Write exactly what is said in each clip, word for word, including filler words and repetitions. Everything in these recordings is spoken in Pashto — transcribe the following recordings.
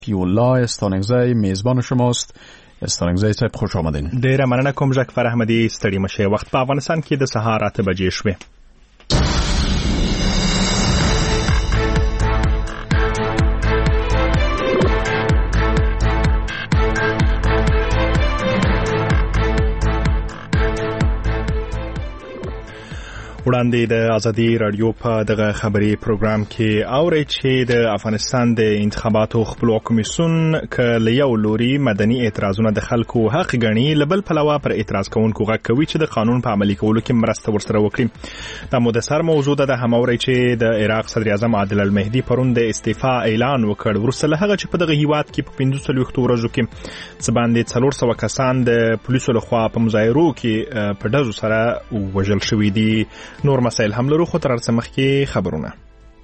الله استانگزی میزبان شماست. استانگزی صاحب خوش آمدین. ډیره مننه کوم ژغفر احمدي ستړي مشه. وخت په افغانستان کې د سهار اته بجې شوې. وړاندې د ازادي رادیو په دغه خبري پروګرام کې اوري چې د افغانستان د انتخاباتو خپلواک کمیسیون کله یو لوري مدني اعتراضونه د خلکو حق غني لبل پلوه پر اعتراض کوونکو غږ کوي چې د قانون په عملي کولو کې مرسته ورسره وکړي. د مدثر موضوع ده هم اوري چې د عراق صدر اعظم عادل المهدي پرون د استعفا اعلان وکړ ورسره له هغه چې په دغه هیواد کې په پنځه څلوېښت ورځو کې څه باندې څلور سوه کسان د پولیسو لخوا په مظاهرو کې په ډزو سره وژل شوي دي. نور مسائل هم لرو خو تر څه مخکې خبرونه.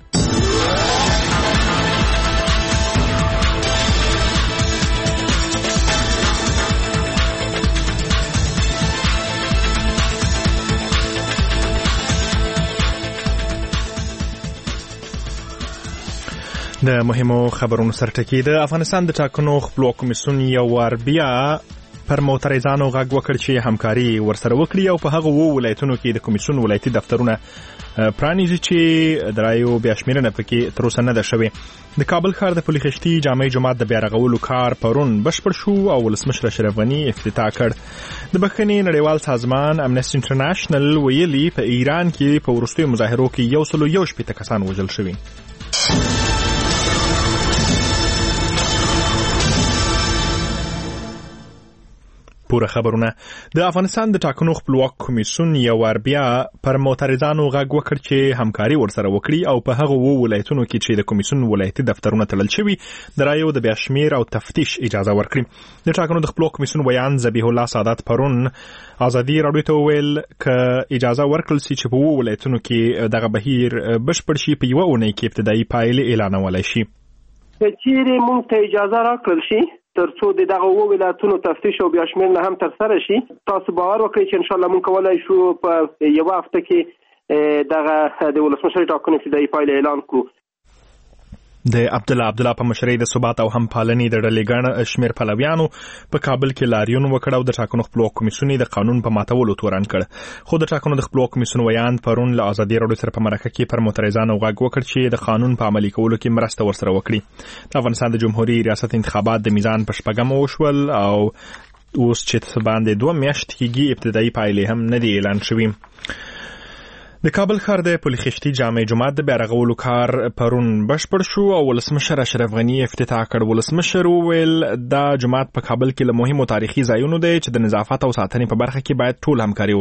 د مهمو خبرونو سرټکی د افغانستان د ټاکنو خپلواک کمیسیون یو وار بیا پر معترضانو غږ وکړ چې همکاري ورسره وکړي او په هغه وو ولایتونو کې د کمیسیون ولایتي دفترونه پرانیزي چې درایو بیا شمیرنه پکې تر اوسه نه ده شوې. د کابل ښار د پلي خشتي جامع جماعت د بیا رغولو کار پرون بشپړ شو او ولسمشر اشرف غني افتتاح کړ. د بخښنې نړیوال سازمان امنسټي انټرنیشنل ویلي په ایران کې په وروستیو مظاهرو کې یو سلو یو شپېته کسان وژل شوي. پوره خبرونه. د افغانستان د ټاکنو خپلواک کمیسیون یو وار بیا پر معترضانو غږ وکړ چې همکاري ورسره وکړي او په هغه وو ولایتونو کې چې د کمیسیون ولایتي دفترونه تړل شوي د رایو د بیا شمیر او تفتیش اجازه ورکړي. د ټاکنو د خپلواک کمیسیون ویان ذبیح الله سادات پرون ازادي راډیو ته وویل که اجازه ورکړل شي چې په وو ولایتونو کې دغه بهیر بشپړ شي په یوه اونۍ کې ابتدایي پایلې اعلانولی شي. که چیرې موږ ته اجازه راکړل شي تر څو د دغه وو ولایتونو تفتیش او بیا شمېرنه هم ترسره شي، تاسو باور وکړئ چې انشاءالله موږ کولی شو په یوه هفته کې دغه د ولسمشر ټاکنې ابتدایي پایله اعلان کړو. د عبدالله عبدالله په مشرۍ د ثبات او هم پالنې د ډلې ګڼ شمېر پلویانو په کابل کې لاریون وکړ او د ټاکنو خپلواک کمیسیون د قانون په ماتولو تورن کړ. خو د ټاکنو د خپلواک کمیسیون ویان پرون له ازادي راډیو سره په مرکه کې پر معترضانو غږ وکړ چې د قانون په عملي کولو کې مرسته ورسره وکړي. د افغانستان د جمهوریت ریاست انتخابات د میزان په شپږمه وشول او اوس چې باندې دوه میاشتې کېږي ابتدایي پایلې هم نه دي اعلان شوي. د کابل ښار د پلي خشتي جامع جماعت د بیا رغولو کار پرون بشپړ شو او ولسمشر اشرف غني افتتاح کړ. ولسمشر وویل دا جماعت په کابل کې له مهمو تاریخي ځایونو دی چې د نظافت او ساتنې په برخه کې باید ټول همکاري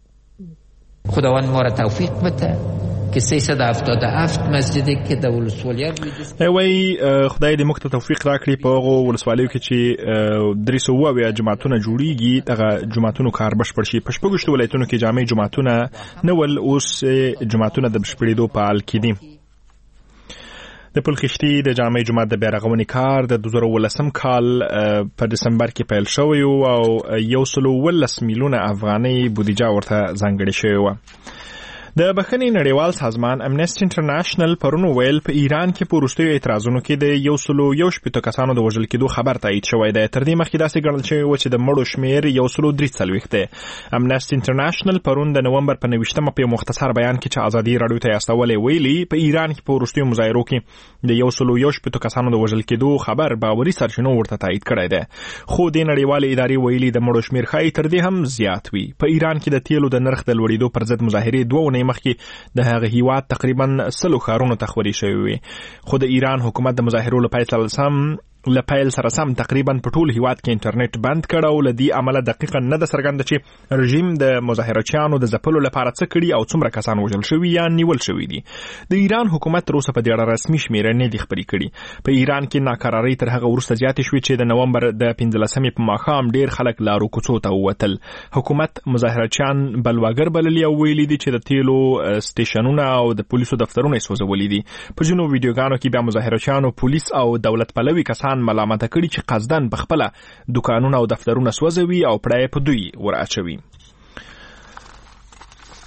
وکړي. خداوند ما را توفیق بده که سیصد و هفتاد و هفت مسجدی که د ولسوالیو وی خدای دې موږ ته توفیق راکړي په هغو ولسوالیو کې چې درې سوه اویا جماعتونه جوړیږي دغه جماعتونو کار بشپړ شي. په شپږویشتو ولایتونو کې جامع جماعتونه نه ول، اوس جماعتونه د بشپړېدو په حال کې دي. د پل خشتي د جامع جماعت د بیا رغونې کار د دوه زره اوولسم کال په دسمبر کې پیل شوی او یو سلو اوولس میلیونه افغانۍ بودیجه ورته ځانګړې شوې وه. د بخښنې نړیوال سازمان امنسټي انټرنیشنل پرون ویل په ایران کې په وروستیو اعتراضونو کې د یو سلو یو شپېتو کسانو د وژل کېدو خبر تایید شوی دی. تر دې مخکې داسې ګڼل شوی و چې د مړو شمېر یو سلو درې څلوېښت دی. امنسټي انټرنیشنل پرون د نومبر په نویشتمه په یو مختصر بیان کې چې ازادي راډیو ته یې استولی ویلي په ایران کې په وروستیو مظاهرو کې د یو سلو یو شپېتو کسانو د وژل کېدو خبر باوري سرچینو ورته تایید کړی دی. خو د نړیوالې ادارې ویلي د مړو شمېر ښایي تر دې هم زیات وي. په ایران کې د تیلو د نرخ د لوړېدو پر ضد مظاهرې دوه اونۍ مخکې د هغه هیواد تقریبا سلو ښارونو ته خورې شوې وي. خو د ایران حکومت د مظاهرو له پیل سم له پیل سره سم تقریبا په ټول هیواد کې انټرنیټ بند کړ او له دې عمله دقیقا نه ده څرګنده چې رژیم د مظاهرچیانو د ځپلو لپاره څه کړي او څومره کسان وژل شوي یا نیول شوي دي. د ایران حکومت تر اوسه په دې اړه رسمي شمېره نه دي خپرې کړي. په ایران کې ناکرارۍ تر هغه وروسته زیاتې شوې چې د نومبر د پنځلسمې په ماښام ډېر خلک لارو کوڅو ته ووتل. حکومت مظاهرچیان بلواګر بللي او ویلي دي چې د تیلو سټیشنونه او د پولیسو دفترونه یې سوځولي دي. په ځینو ویډیوګانو کې بیا مظاهرچیانو پولیس او دولت پلوي کسان ملامت کړي چې قصدن په خپله دکانونه او دفترونه سوځوي او پړی په دوی ور اچوي.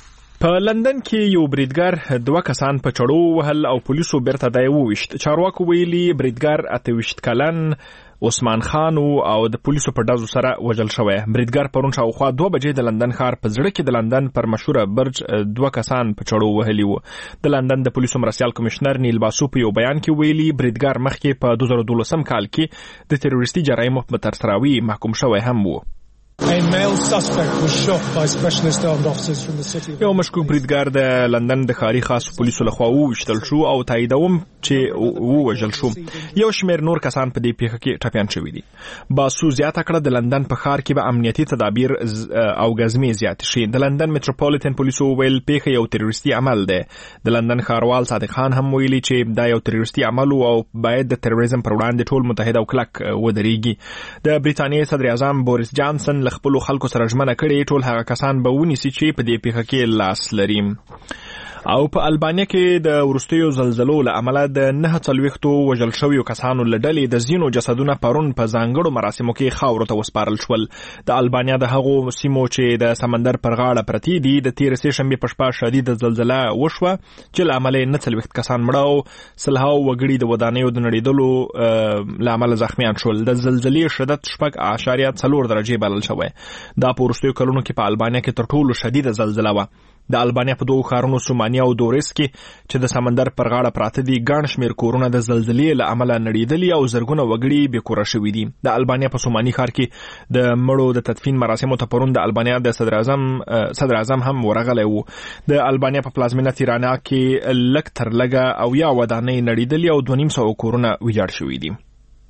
په لندن کې یو بریدګر دوه کسان په چړو وهل او پولیسو بیرته دای وویشت. چارواکو ویلي بریدګر اته ویشت کلن عثمان خان او د پولیسو په ډزو سره وژل شوی. بریدګر پرون شاوخوا دوه بجې د لندن ښار په زړه کې د لندن پر مشهوره برج دوه کسان په چړو وهلي وو. د لندن د پولیسو مرستیال کمشنر نیل باسو په یو بیان کې ویلي بریدګر مخکې په دوه زره دولسم کال کې د تروریستي جرایمو په ترسراوي محکوم شوی هم وو. A male suspect was shot by specialist armed officers from the city. یو مشکوک بریدګر د لندن د ښاري خاص پولیسو لخوا وویشتل شو او تاییدوم چې ووژل شو. یو شمېر نور کسان په دې پیښه کې ټپیان شوي دي. باسو زیاته کړه د لندن په ښار کې به امنیتي تدابیر او ګزمې زیات شي. د لندن میټروپولیټن پولیسو ویل پیښه یو تروریستي عمل دی. د لندن ښاروال صادق خان هم ویلي چې دا یو تروریستي عمل او باید د تروریزم پر وړاندې ټول متحد او کلک ودرېږي. د بریتانیې صدر اعظم بوریس جانسن له خپلو خلکو سره ژمنه کړې ټول هغه کسان به ونیسي چې په دې پیښه کې لاس لري. او په البانیا کې د وروستیو زلزلو له امله د نه څلوېښتو وژل شویو کسانو له ډلې د ځینو جسدونه پرون په ځانګړو مراسمو کې خاورو ته وسپارل شول. د البانیا د هغو سیمو چې د سمندر پر غاړه پرتې دي د تېرې سې شنبې په شپه شدیده زلزله وشوه چې له امله یې نه څلوېښت کسان مړه او سلهاو وګړي د ودانیو د نړېدلو له امله زخمیان شول. د زلزلې شدت شپږ اعشاریه څلور درجې بلل شوی. دا په وروستیو کلونو کې په البانیا کې تر ټولو شدیده زلزله وه. د البانیا په دوه ښارونو سومانیا او دورس کې چې د سمندر پر غاړه پراته دي ګڼ شمېر کورونه د زلزلې له امله نړېدلي او زرګونه وګړي بې کوره شوي دي. د البانیا په سوماني ښار کې د مړو د تدفین مراسمو ته پرون د البانیا د صدر اعظم صدر اعظم هم ورغلی وو. د البانیا په پلازمینه تیرانا کې لږ تر لږه اویا ودانۍ نړېدلي او دوه نیم سوه کورونه ویجاړ شوي دي.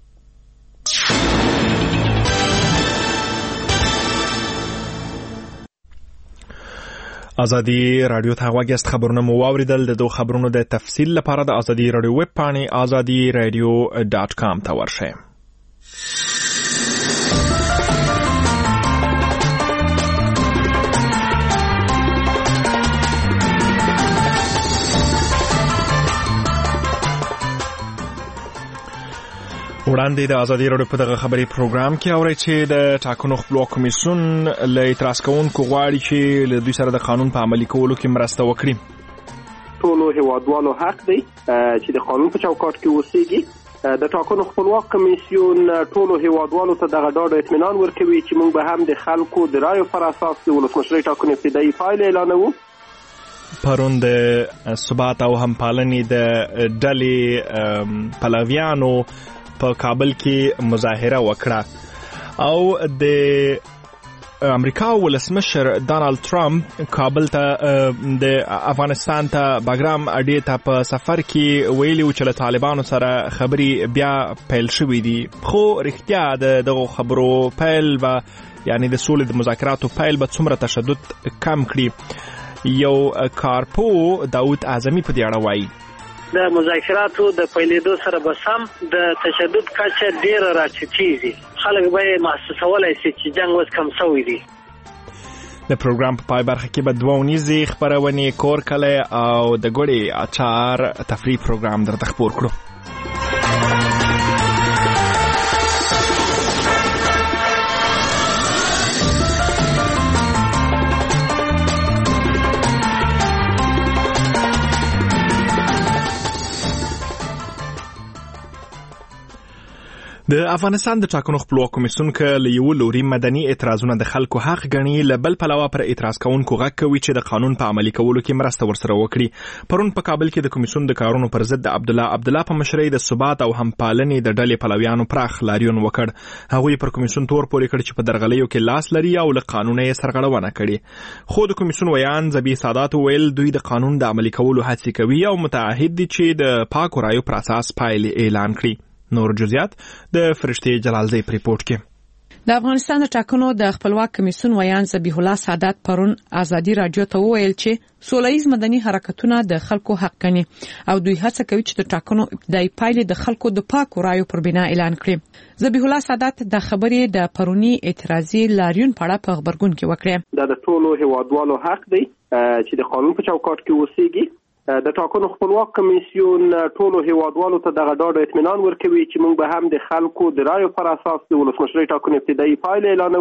ازادي رادیو ته غواړئ خبرونه مو واوریدل. د دوه خبرونو د تفصیل لپاره د ازادي رادیو ویب پاڼې ازادي رادیو ډاټ کام ته ورشئ. وړاندې د ازادي رادیو په دغه خبري پروګرام کې اورئ چې د ټاکنو خپلواک کمیسیون له اعتراض کوونکو غواړي چې له دوی سره د قانون په عملي کولو کې مرسته وکړي. ټولو هیوادوالو حق دی چې د قانون په چوکاټ کې اوسېږي. د ټاکنو خپلواک کمیسیون ټولو هیوادوالو ته دغه ډاډ او اطمینان ورکوي چې موږ به هم د خلکو د رایو پر اساس د ولسمشرۍ ټاکنې ابتدایي پایلې اعلانوو. پرون د ثبات او همپالنې د ډلې پلویانو په کابل کې مظاهره وکړه او د امریکا ولسمشر ډانلډ ټرمپ کابل ته د افغانستان ته باګرام اډې ته په سفر کې ویلي چې له طالبانو سره خبرې بیا پیل شوې دي. خو رښتیا د دغو خبرو پیل به یعنی د سولې د مذاکراتو پیل به څومره تشدد کم کړي. یو کارپو داود اعظمي په دې اړه وایي د مذاکراتو د پیلېدو سره به سم د تشدد کچه ډیره راټیټېږي. خلک به محسوسولی شي چې جنګ اوس کم شوی دی. د پروګرام په پای برخه کې به دوه اونیزې خپرونې کور کلی او د ګوړې اچار تفریح پروګرام درته خپور کړو. د افغانستان د ټاکنو خپلواک کمیسیون که له یو لوري مدني اعتراضونه د خلکو حق ګڼي، له بل پلوه پر اعتراض کوونکو غږ کوي چې د قانون په عملي کولو کې مرسته ورسره وکړي. پرون په کابل کې د کمیسیون د کارونو پر ضد د عبدالله عبدالله په مشرۍ د ثبات او همپالنې د ډلې پلویانو پراخ لاریون وکړ. هغوی پر کمیسیون تور پورې کړ چې په درغلیو کې لاس لري او له قانونه یې سرغړونه کړې. خو د کمیسیون ویان ذبیح سادات ویل دوی د قانون د عملي کولو هڅې کوي او متعهد دي چې د پاکو رایو پر اساس پایلې اعلان کړي. نور جزئیات د فرشتي جلالزی په ریپورت کې. د افغانستان د ټاکنو د خپلواک کمیسیون ویان ذبیح الله سادات پرون ازادي رادیو ته وویل چې سولهییز مدني حرکتونه د خلکو حق ګڼي او دوی هڅه کوي چې د ټاکنو ابتدایي پایلې د خلکو د پاکو رایو پر بنا اعلان کړي. ذبیح الله سادات د خبرې د پرونی اعتراضي لاریون په اړه په خبرګون کې وکړه. دا د ټولو هیوادوالو حق دی چې د قانون په چوکاټ کې اوسېږي. د ټاکنو خپلواک کمیسیون ټولو هیوادوالو ته دغه ډاډ او اطمینان ورکوي چې موږ به هم د خلکو د رایو پر اساس د ولسمشرۍ ټاکنې ابتدایي پایلې اعلانوو.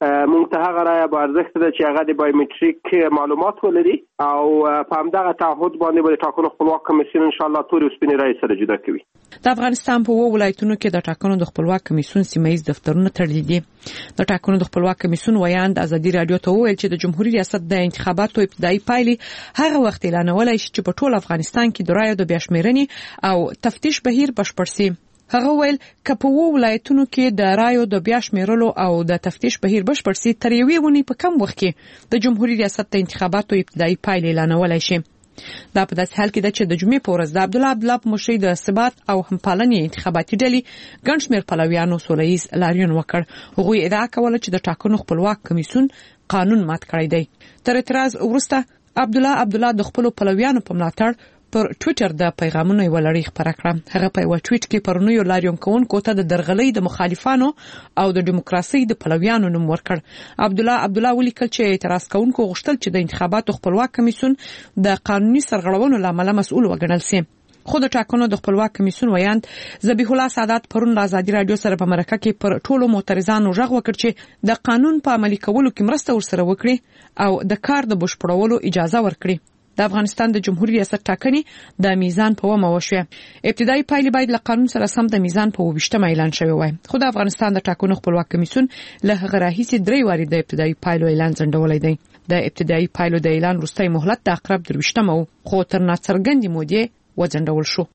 موږ ته هغه رایه با ارزښت ده چې هغه د بایومټریک معلومات ولري او په همدغه تعهد باندې به د ټاکنو خپلواک کمیسیون ان شاء الله تورې او سپینې رایې سره جدا کوي. د افغانستان په اووه ولایتونو کې د ټاکنو د خپلواک کمیسیون سیمه‌ییز دفترونه تړلي دي. د ټاکنو د خپلواک کمیسیون ویاند ازادي رادیو ته وویل چې د جمهوریت ریاست د انتخاباتو ابتدایي پایلې هغه وخت اعلانولای شي چې په ټول افغانستان کې د رایو د بیاشمیرنې او تفتیش بهیر بشپړ شي. هغه ویل چې په اووه ولایتونو کې د رایو د بیاشمیرلو او د تفتیش بهیر بشپړ شي تر یوې ونې په کم وخت کې د جمهوریت ریاست د انتخاباتو ابتدایي پایلې اعلانولای شي. دا په داسې حال کې ده چې د جمعې په ورځ د عبد الله عبدالله په مشرۍ د ثبات او همپالنې انتخاباتي ډلې ګڼ شمېر پلویانو سوله ییز لاریون وکړ. هغوی ادعا کوله چې د ټاکنو خپلواک کمیسیون قانون مات کړی دی. تر اعتراض وروسته عبد الله عبدالله د خپل پلویانو په ملاتړ پر ټوئیټر د پیغامونو یو لړۍ خپره کړه. هغه په یو ټویټ کې پرونیو لاریون کوونکو ته د درغلۍ د مخالفانو او د دیموکراسي د پلویانو نوم ورکړ. عبد الله عبدالله ولیکل چې اعتراض کوونکو غوښتل چې د انتخاباتو خپلواک کمیسیون د قانوني سرغړونو لامل مسؤل وګڼل شي. خو د ټاکنو د خپلواک کمیسیون ویاند ذبیح الله سادات پرون له ازادي رادیو سره په مرکه کې پر ټولو معترضانو غږ وکړ چې د قانون په عملي کولو کې مرسته ورسره وکړي او د کار د بشپړولو اجازه ورکړي. د افغانستان د جمهوریت ریاست ټاکنې د میزان په ومه وشوه. ابتدایي پایلې باید له قانون سره سم د میزان په ویشتمه اعلان شوی وای. خو د افغانستان د ټاکنو خپلواک کمیسیون له هغه راهیسې درې واري د ابتدایي پایلو اعلان ځنډولی دی. د ابتدایي پایلو د اعلان وروستی مهلت د اقرب درویشتمه و خو تر ناڅرګندې مودې وځنډول شو.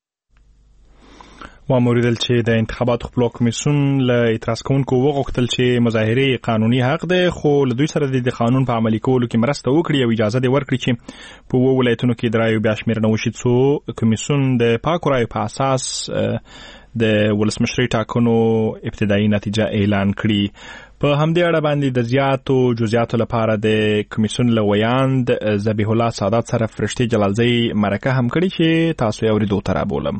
ما موریدل چې د انتخاباتو خپلواک کمیسیون له اعتراض کوونکو وغوښتل چې مظاهره قانوني حق ده خو له دوی سره د قانون په عملي کولو کې مرسته وکړي او اجازه دې ورکړي چې په اووه ولایتونو کې د رایو بیاشمیرنه وشي څو کمیسیون د پاکو رایو په اساس د ولسمشرۍ ټاکنو ابتدایي نتیجه اعلان کړي. په همدې اړه باندې د زیاتو جزئیاتو لپاره د کمیسیون له ویاند ذبیح الله سادات سره فرشتي جلالزی مرکه هم کړي چې تاسو یې اورېدو ته رابولم.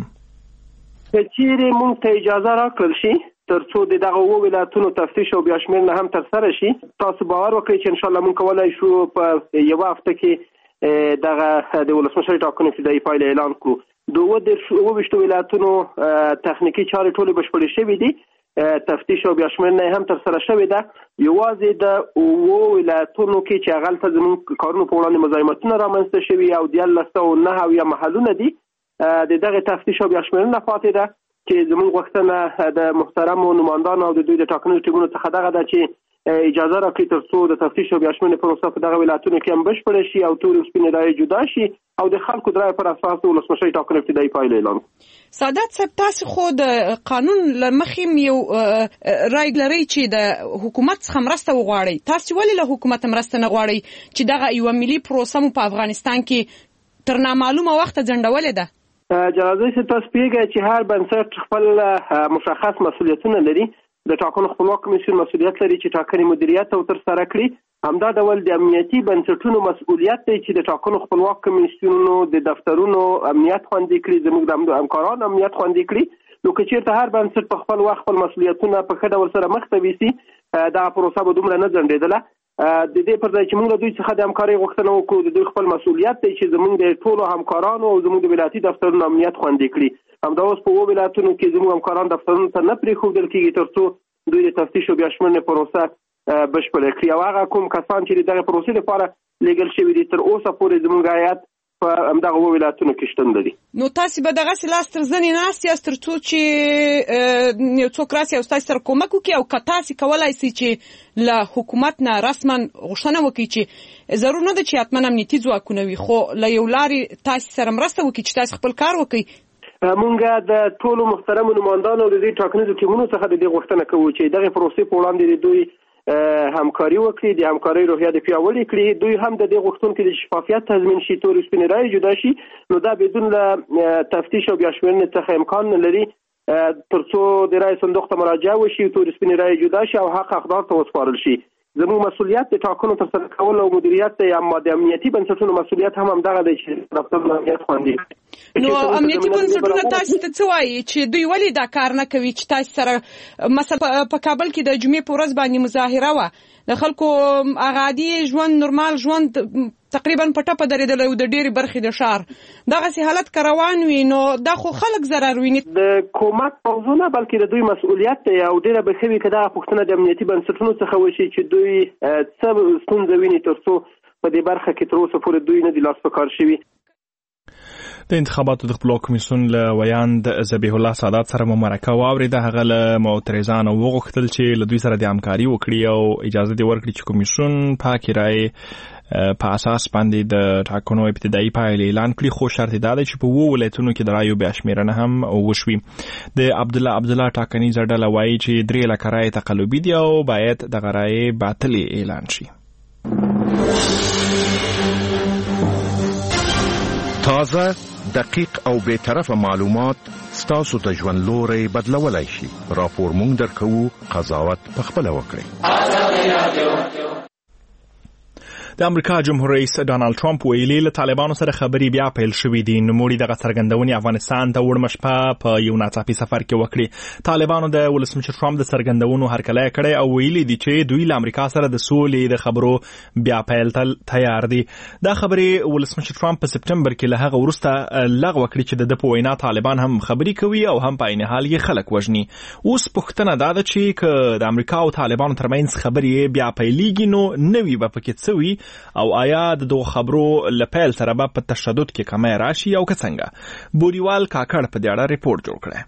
چیرې مونږ ته اجازه راکړل شي تر څو د دغه اووه ولایتونو تفتیش او بیاشمیرنه هم ترسره شي، تاسو باور وکړئ چې ان شاء الله مونږ کولای شو په یوه هفته کې دغه د ولسمشرۍ ټاکنو ابتدایي پایلې اعلان کړو. د اووه ویشتو ولایتونو تخنیکي چارې ټولې بشپړې شوې دي، تفتیش او بیاشمیرنه هم ترسره شوې ده. یوازې د اووه ولایتونو کې چې هغلته زموږ کارونو په وړاندې مزاحمتونه رامنځته شوي او دیارلس سوه نهه اویا محلونه دي د دغه تفتیش او بیاشمیرنه پاتې ده چې زموږ غوښتنه د محترمو نمایندانو او د دوی د ټاکنو ټیمونو څخه دغه ده چې اجازه راکړي تر څو د تفتیش او بیاشمیرنې پروسه په دغه ولایتونو کې هم بشپړه شي او تورې او سپینې رایې جدا شي او د خلکو د رایې پر اساس د ولسمشرۍ ټاکنو ابتدایي پایلې اعلان کړو. سادات صاحب، تاسو خو د قانون له مخې یو رای لرئ چې د حکومت څخه مرسته وغواړئ. تاسو ولې له حکومت مرسته نه غواړئ چې دغه یوه ملي پروسه مو په افغانستان کې تر نامعلومه وخته ځنډولې ده؟ جلالزی صاحب، تاسو پوهیږئ چې هر بنسټ خپل مشخص مسؤلیتونه لري. د ټاکنو خپلواک کمیسیون مسؤلیت لري چې ټاکنې مدیریت او ترسره کړي. همدا ډول د امنیتي بنسټونو مسؤلیت دی چې د ټاکنو خپلواک کمیسیونونو د دفترونو امنیت خوندي کړي، زموږ د همکارانو امنیت خوندي کړي. نو که چېرته هر بنسټ په خپل وخت خپل مسؤلیتونه په ښه ډول سره مخ ته ویسي، دغه پروسه به دومره نه ځنډېدله. د دې پر ځای چې موږ له دوی څخه د همکارۍ غوښتنه وکړو، د دوی خپل مسؤلیت دی چې زموږ د ټولو همکارانو او زموږ د ولایتي دفترونو امنیت خوندي کړي. همدا اوس په اووه ولایتونو کې زموږ همکاران دفترونو ته نه پرېښودل کېږي تر څو دوی د تفتیش او بیاشمیرنې پروسه بشپړه کړي. او هغه کوم کسان چې د دغه پروسې لپاره لیږل شوي دي تر اوسه پورې زموږ هیات په همدغه اووه ولایتونو کې شتون لري. نو تاسو به دغسې لاس تر زنې ناست یاست تر څو چې یو څوک راسي او ستاسو سره کومک وکړي، او که تاسو کولی سئ چې له حکومت نه رسما غوښتنه وکړي چې ضرور نه ده چې حتما امنیتي ځواکونه وي، خو له یو لارې تاسو سره مرسته وکړي چې تاسو خپل کار وکړئ؟ مونږ د ټولو محترمو نمایندانو او د دې ټاکنیزو ټیمونو څخه د دې غوښتنه کوو چې دغه پروسې په وړاندې د دوی همکاري وکړي، د همکارۍ روحیه د پیاوړې کړي. دوی هم د دې غوښتونکي د شفافیت تضمین شي، تورې سپینې رایې جدا شي. نو دا بدون له تفتیش او بیاشمیرنې څخه امکان نه لري تر څو د رایې صندوق ته مراجعه وشي، تورې سپینې رایې جدا شي او حق حقدار ته وسپارل شي. زموږ مسؤلیت د ټاکنو ترسره کول او مدیریت دی، اما د امنیتي بنسټونو مسؤلیت هم همدغه دی چې دفترونه امنیت خوندي کړي. نو امنیتي بنسټونه تاسو ته څه وایي چې دوی ولې دا کار نه کوي چې تاسو سره مثلا په کابل کې د جمعې په ورځ باندې مظاهره وه د خلکو عادي ژوند نورمال ژوند تقریبا په ټپه درېدلی و د ډېرې برخې د ښار دغسې حالت که روان وي نو دا خو خلک ضرر ویني د حکومت پوځونه بلکې د دوی مسؤلیت دی او ډېره به ښه وي که دغه پوښتنه د امنیتي بنسټونو څخه وشي چې دوی څه ستونزه ویني تر څو په دې برخه کې تر اوسه پورې دوی نه دي لاس په کار شوي. د انتخاباتو د خپلواک کمیسیون له ویاند ذبیح الله سادات سره مو مرکه واورېده. هغه له معترضانو وغوښتل چې له دوی سره د همکاري وکړي او اجازه دې ورکړي چې کمیسیون پاکې رایې په اساس باندې د ټاکنو ابتدایي پایلې اعلان کړي، خو شرط دا دی چې په اووه ولایتونو کې د رایو بیا شمېرنه هم وشوي. د عبدالله عبدالله ټاکنیزه ډله وایي چې درې لکه رایې تقلبي دي او باید دغه رایې باطلې اعلان شي. تازه، دقیق او بے طرفه معلومات ستاسو ته ژوند لوري بدلولای شي. راپور مونږ درکوو، قضاوت پخپله وکړئ. د امریکا جمهور رئیس ډانلډ ټرمپ ویلي له طالبانو سره خبرې بیا پیل شوې دي. نوموړي دغه څرګندونې افغانستان ته وړمه شپه په یو ناڅاپي سفر کې وکړې. طالبانو د ولسمشر ټرمپ د څرګندونو هرکلی کړی او ویلي دي چې دوی له امریکا سره د سولې د خبرو بیا پیل ته تیار دي. دا خبرې ولسمشر ټرمپ په سپټمبر کې له هغه وروسته لغوه کړي چې د په وینا طالبان هم خبرې کوي او هم په عین حال یې خلک وژني. اوس پوښتنه دا ده چې که د امریکا او طالبانو ترمنځ خبرې بیا پیلېږي نو نوي به پکې څه وي او آیا د دغو خبرو له پیل سره به په تشدد کې کمی راشي او که څنګه. بوریوال کاکړ په دې اړه ریپورت جوړ کړی.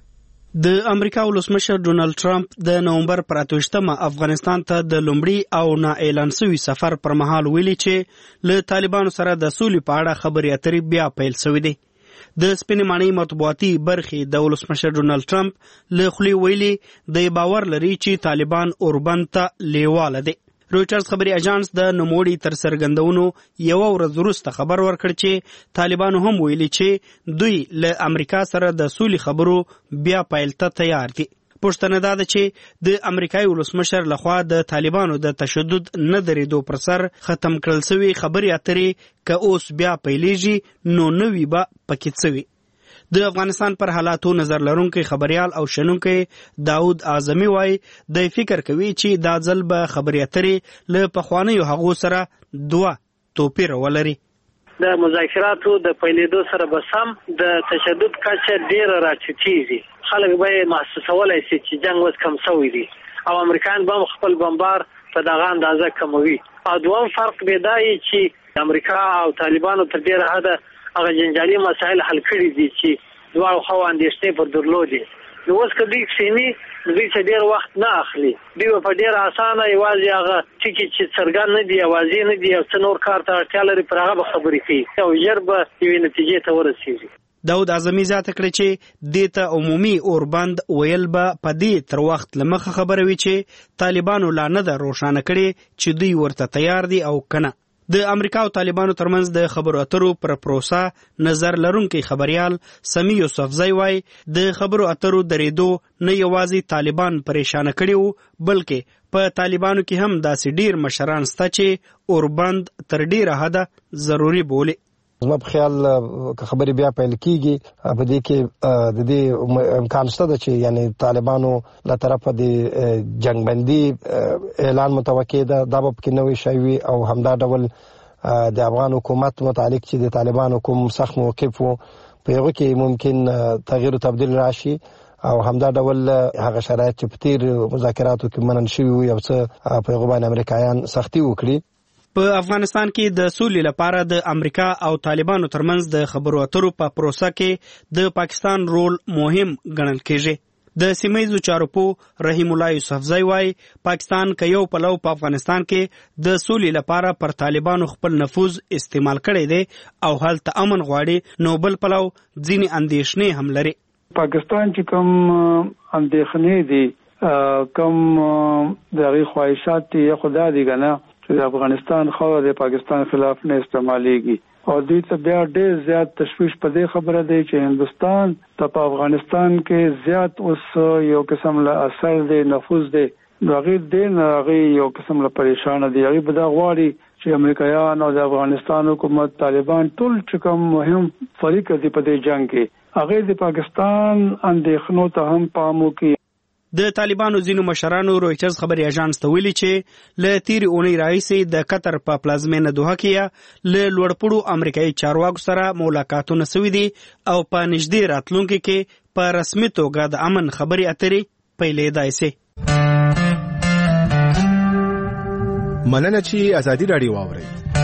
د امریکا ولسمشر ډونالد ټرمپ د نومبر پر اتویشتمه افغانستان ته د لومړي او نا اعلان شوي سفر پر مهال ویلي چې له طالبانو سره د سولې په اړه خبرې اترې بیا پیل شوې دي. د سپینې ماڼۍ مطبوعاتي برخې د ولسمشر ډونالد ټرمپ له خولې ویلي دی باور لري چې طالبان اوربند ته لیواله دي. رویټرز خبري اژانس د نوموړي تر څرګندونو یو ورځ وروسته خبر ورکړ چې طالبانو هم ویلي چې دوی له امریکا سره د سولې خبرو بیا پیل ته تیار دي. پوښتنه دا ده چې د امریکایي ولسمشر لخوا د طالبانو د تشدد نه درېدو پر سر ختم کړل شوي خبرې اترې که اوس بیا پیلېږي نو نوي به پکې څه وي. د افغانستان پر حالاتو نظر لرونکی خبريال او شنونکی داود اعظمي وای د فکر کوي چې دا ځل به خبرې اترې له پخوانیو هغو سره دوه توپیر ولري. د مذاکراتو د پیلېدو سره به سم د تشدد کچه ډیره راټیټېږي. خلک به محسوسولی شي چې جنګ اوس کم شوی دی او امریکایان به خپل بمبار په دغه اندازه کموي. او دوم فرق به دا وي چې امریکا او طالبانو تر ډیره حده هغه جنجالي مسایل حل کړي دي چې دواړو خوا اندېښنې پر درلودې. نو اوس که دوی کښېني نو دوی څه ډېر وخت نه اخلي. دوی به په ډېره اسانه یوازې هغه ټکي چې څرګند نه دي اوازې نه دي او څه نور کار ته اړتیا لري پر هغه به خبرې کوي او ژر به یوې نتیجې ته ورسېږي. داود اعظمي زیاته کړې چې دې ته عمومي اوربند ویل به په دې تر وخت له مخه خبره وي چې طالبانو لا نه ده روښانه کړې چې دوی ورته تیار دي او که نه. د امریکا او طالبانو ترمنځ د خبرو اترو پر پروسه نظر لرونکي خبريال سمی یوسفزی وای د خبرو اترو درېدو نه یوازې طالبان پریشان کړي وو بلکې په طالبانو کې هم داسې ډیر مشران شته چې اوربند تر ډیره حده ضروری بولي. زما په خیال که خبرې بیا پیل کیږي په دې کې د دې امکان شته چې یعنی طالبانو له طرفه د جنگ بندي اعلان متوقع ده. دا به پکې نوې شی وي او همدا ډول د افغان حکومت متعلق چې د طالبانو کوم سخت موقف وو په هغه کې ممکن تغییر او تبدیل راشي او همدا ډول هغه شرایط چې په تیر مذاکراتو کې منل شوي وي او څه په هغه باندې امریکایان سختي وکړي. په افغانستان کې د سولې لپاره د امریکا او طالبانو ترمنځ د خبرو اترو په پروسه کې د پاکستان رول مهم ګڼل کېږي. د سیمه‌ییزو چارو پوه رحیم الله یوسفزی وای پاکستان که یو پلو په افغانستان کې د سولې لپاره پر طالبانو خپل نفوذ استعمال کړی دی او هلته امن غواړي نو بل پلو ځینې اندېښنې هم لري. پاکستان چې کوم اندېښنې دي کوم دغه خواهشات دي خدا دې کنه د افغانستان خو د پاکستان خلاف نه استعمالېږي او دوی ته بیا ډېر زیات تشویش په دې خبره دی چې هندستان ته په افغانستان کې زیات اوس یو قسم له اثر دی نفوذ دی نو هغه دین هغه یو قسم له پریشان دي. هغه په دا غواړي چې امریکایان او د افغانستان حکومت طالبان ټول چې کوم مهم فریق دي په دې جنگ کې هغه د پاکستان اندېښنو ته هم پام وکړي. د طالبانو ځینو مشرانو رويټرز خبري اژانس ته ویلي چې له تیرې اونۍ راهیسې د قطر په پلازمینه دوحه کې له لوړپوړو امریکایي چارواکو سره ملاقاتونه شوي دي او په نږدې راتلونکي کې په رسمي توګه د امن خبري اترې پیلېدای شي. مننه چې ازادي راډیو واورئ.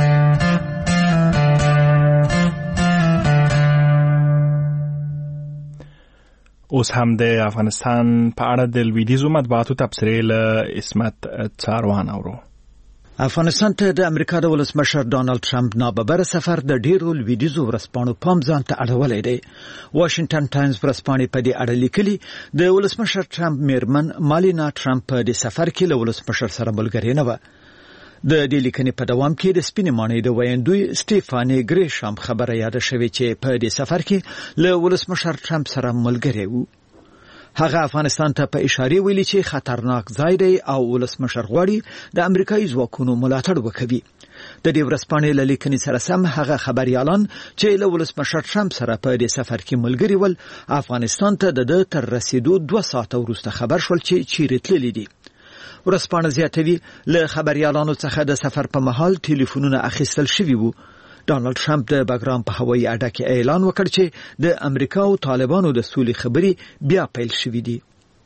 اوس هم د افغانستان په اړه د لویدیځو مطبوعاتو تبصرې له عصمت څاروان اورو. افغانستان ته د امریکا د ولسمشر ډانلډ ټرمپ ناببره سفر د ډیرو لویدیځو ورځپاڼو پام ځان ته اړولی دی. واشنگټن ټایمز ورځپاڼې په دې اړه لیکلي د ولسمشر ټرمپ میرمن مالینا ټرمپ په دې سفر کې له ولسمشر سره ملګرې نه وه. د دې لیکنې په دوام کې د سپینې ماڼۍ د ویندوی سټیفانی ګریشام خبره یاد شوې چې په دې سفر کې له ولسمشر ټرمپ سره ملګری وو. هغه افغانستان ته په اشاره ویلي چې خطرناک ځای دی او ولسمشر غواړي د امریکایي ځواکونو ملاتړ وکړي. د دې ورځپاڼې له لیکنې سره سم هغه خبريالان چې له ولسمشر ټرمپ سره په دې سفر کې ملګري ول افغانستان ته د تر رسیدو دوه ساعته وروسته خبر شول چې چیرې تللي دي. ورځپاڼه زیاتوي له خبريالانو څخه د سفر په مهال ټلیفونونه اخیستل شوي وو. ډانلډ ټرمپ د بګرام په هوایي اډه کې اعلان وکړ چې د امریکا او طالبانو د سولې خبرې بیا پیل شوې دي.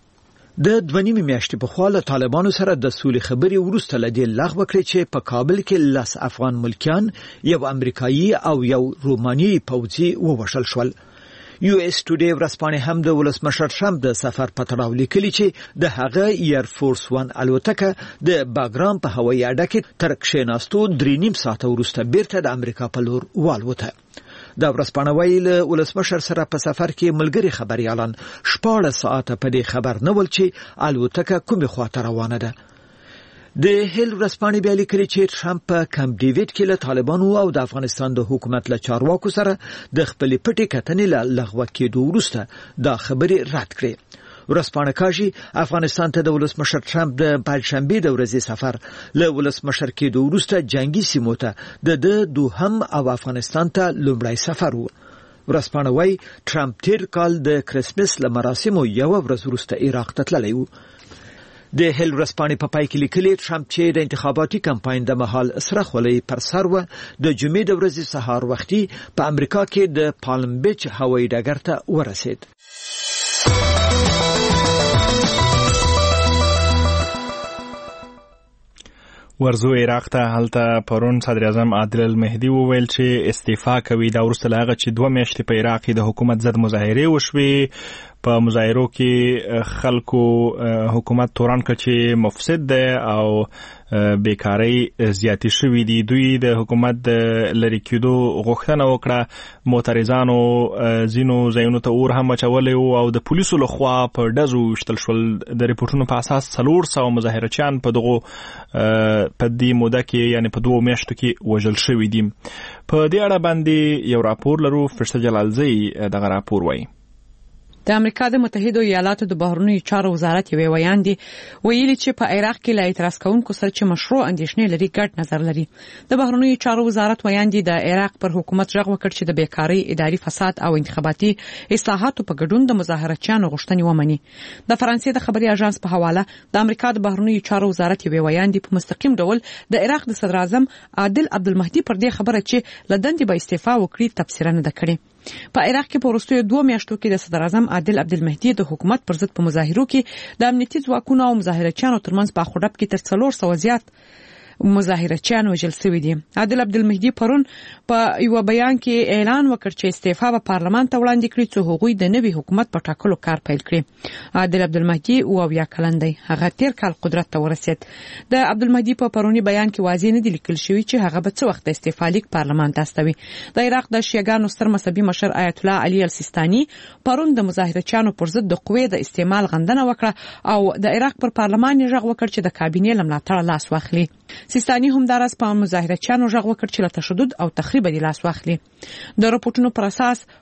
د دوه نیمې میاشتې په خوا له طالبانو سره د سولې خبرې وروسته له دې لغوه کړې چې په کابل کې لس افغان ملکیان، یو امریکایي او یو روماني پوځي ووژل شول. یو اس ټوډے ورځپاڼې هم د ولسمشر ټرمپ د سفر په تړاو لیکلي چې د هغه ایر فورس ون الوتکه د باګرام په هوایي اډه کې تر کښېناستو درې نیم ساعته وروسته بیرته د امریکا په لور والوته. دا ورځپاڼه وایي له ولسمشر سره په سفر کې ملګري خبريالان شپاړس ساعته په دې خبر نه ول چې الوتکه کومې خواته روانه ده. د هیل ورځپاڼې بیا لیکلي چې ټرمپ په کمپ ډیویډ کې له طالبانو او د افغانستان د حکومت له چارواکو سره د خپلې پټې کتنې له لغوه کېدو وروسته دا خبرې رد کړې. ورځپاڼه کاږي افغانستان ته د ولسمشر ټرمپ د پنځشنبې د ورځې سفر له ولسمشر کېدو وروسته جنگي سیمو ته د دوهم او افغانستان ته لومړی سفر و. ورځپاڼه وایي ټرمپ تیر کال د کرسمس له مراسمو یوه ورځ وروسته عراق ته تللی و. د هیل ورځپاڼې په پای کې لیکلي ټرمپ چې د انتخاباتي کمپاین د مهال سره خولۍ پر سر و د جمعې د ورځې سهار وختي په امریکا کې د پالم بیچ هوایي ډګر ته ورسید. ورزو عراق ته هلته پرون صدر اعظم عادل المهدي وویل چې استعفا کوي. دا وروسته له هغه چې دوه میاشتې په عراق کې د حکومت ضد مظاهرې وشوې. په مظاهرو کې خلکو حکومت تورن کړ چې مفسد ده او بیکاری زیاتې شوې دي. دوی د حکومت لری کېدو غوښتنه وکړه. معترضانو ځینو ځایونو ته اور هم اچولی او د پولیسو لخوا په ډزو وشتل شول. د ریپورټونو په اساس څلور سوه مظاهرچیان په دغو په دې موده کې یعنی په دوه میاشتو کې وژل شوي دي. په دې اړه باندې یو راپور لرو. فرشته جلالزی دغه راپور وایي. د امریکا د متحده ایالاتو د بهرنیو چارو وزارت یو ویاندي ویلي چې په عراق کې لا اعتراض کوونکو سره چې مشروع اندیشنې لري ګډ نظر لري. د بهرنیو چارو وزارت ویاندي د عراق پر حکومت ژغ وکړ چې د بیکاری، اداري فساد او انتخاباتي اصلاحاتو په ګډون د مظاهرچیانو غوښتنې ومني. د فرانسې د خبري اژانس په حواله د امریکا د بهرنیو چارو وزارت یو ویاندي په مستقیم ډول د عراق د صدر اعظم عادل عبدالمهدي پر دې خبره چې لدندې به استعفا وکړي تبصره نه کړي. په عراق کې په وروستیو دوه میاشتو کې د صدر اعظم عادل عبدالمهدي د حکومت پر ضد په مظاهرو کې د امنیتي ځواکونو او مظاهرچیانو ترمنځ په خړپ کې تر څلور سوه زیات مظاهرچیان وژل شوي دي. عادل عبدالمهدي پرون په یو بیان کې اعلان وکړ چې استعفا به پارلمان ته وړاندې کړي چې هغوی د نوي حکومت په ټاکلو کار پیل کړي. عادل عبدالمهدي اویا کلن دی. هغه تیر کال قدرت ته ورسید. د عبدالمهدي په پرونی بیان کې واضح نه دی لیکل شوی چې هغه به څه وخت استعفا لیک پارلمان ته استوي. د عراق د شیعاګانو ستر مذهبي مشر آیت الله علي السیستاني پرون د مظاهرچیانو پر ضد د قوې د استعمال غندنه وکړه او د عراق پر پارلمان یې غږ وکړ چې د کابینې لملاتړ لاس واخلي. سیستاني هم دراس په مظاهرچیانو غږ وکړ چې له تشدد او تخریب دی لاس واخلي. د راپورټونو پر اساس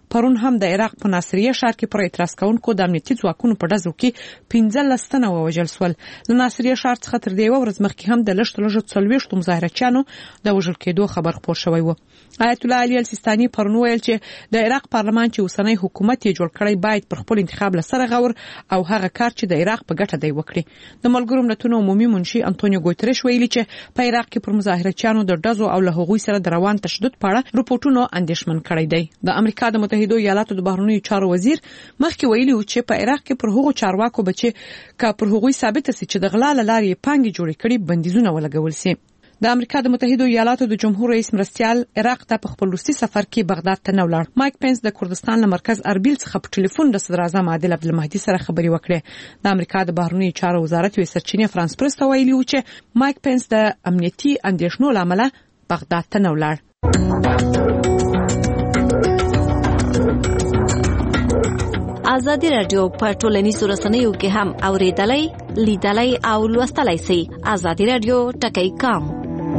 پرون هم د عراق په ناصریه ښار کې پر اعتراض کوونکو د امنیتي ځواکونو په ډزو کې پنځلس تنه ووژل شول. د ناصریه ښار څخه تر دې ورځ مخکې هم د لږ لږ څلوېښت مظاهرچیانو د وژل کېدو خبر خپور شوی و. آیت الله علي السیستاني پرون ویل چې د عراق پارلمان چې اوسنی حکومت یې جوړ کړی باید پر خپل انتخاب لسره غور او هغه کار چې د عراق په ګټه دی وکړي. د ملګرو ملتونو عمومي منشي انټونیو ګوتریش ویلي چې په عراق کې پر مظاهرچیانو د ډزو او له هغوی سره د روان تشدد په اړه رپورټونو اندېښمن کړی دی. د امریکا د متحده ایالاتو د بهرنیو چارو وزیر مخکې ویلي و چې په عراق کې پر هغو چارواکو بچي کا پر هغوی ثابت سي چې د غلا لارې پانګې جوړې کړي بندیزونه ولګول سي. د امریکا د متحده ایالاتو د جمهور رئیس مرستيال عراق ته په خپل روسي سفر کې بغداد ته نولاړ. مایک پنس د کردستان له مرکز اربیل څخه په ټلیفون د صدر اعظم عادل عبدالمهدي سره خبري وکړه. د امریکا د بهرنیو چارو وزارت یې سرچینه فرانس پرس ته ویلي و چې مایک پنس د امنیتي اندېښنو لامل بغداد ته نولاړ. ازادي رادیو په ټولنیزو رسنیو کې هم اوریدلای، لیدلای او لوستلای شئ. ازادي رادیو ټکی کام.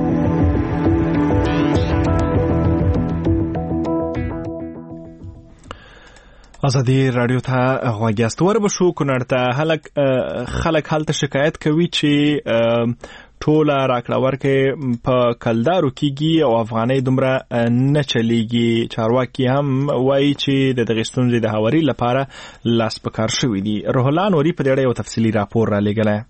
ازادي رادیو ته غواګیاست وربشو کونړ ته خلک خلک حالت شکایت کوي چې ټوله راکړه ورکړه په کلدارو کېږي او افغانۍ دومره نه چلیږي. چارواکي هم وایي چې د دغه ستونزې د هواري لپاره لاس په کار شوي دي. روح الله نوري په دې اړه یو تفصیلي راپور را لېږلی.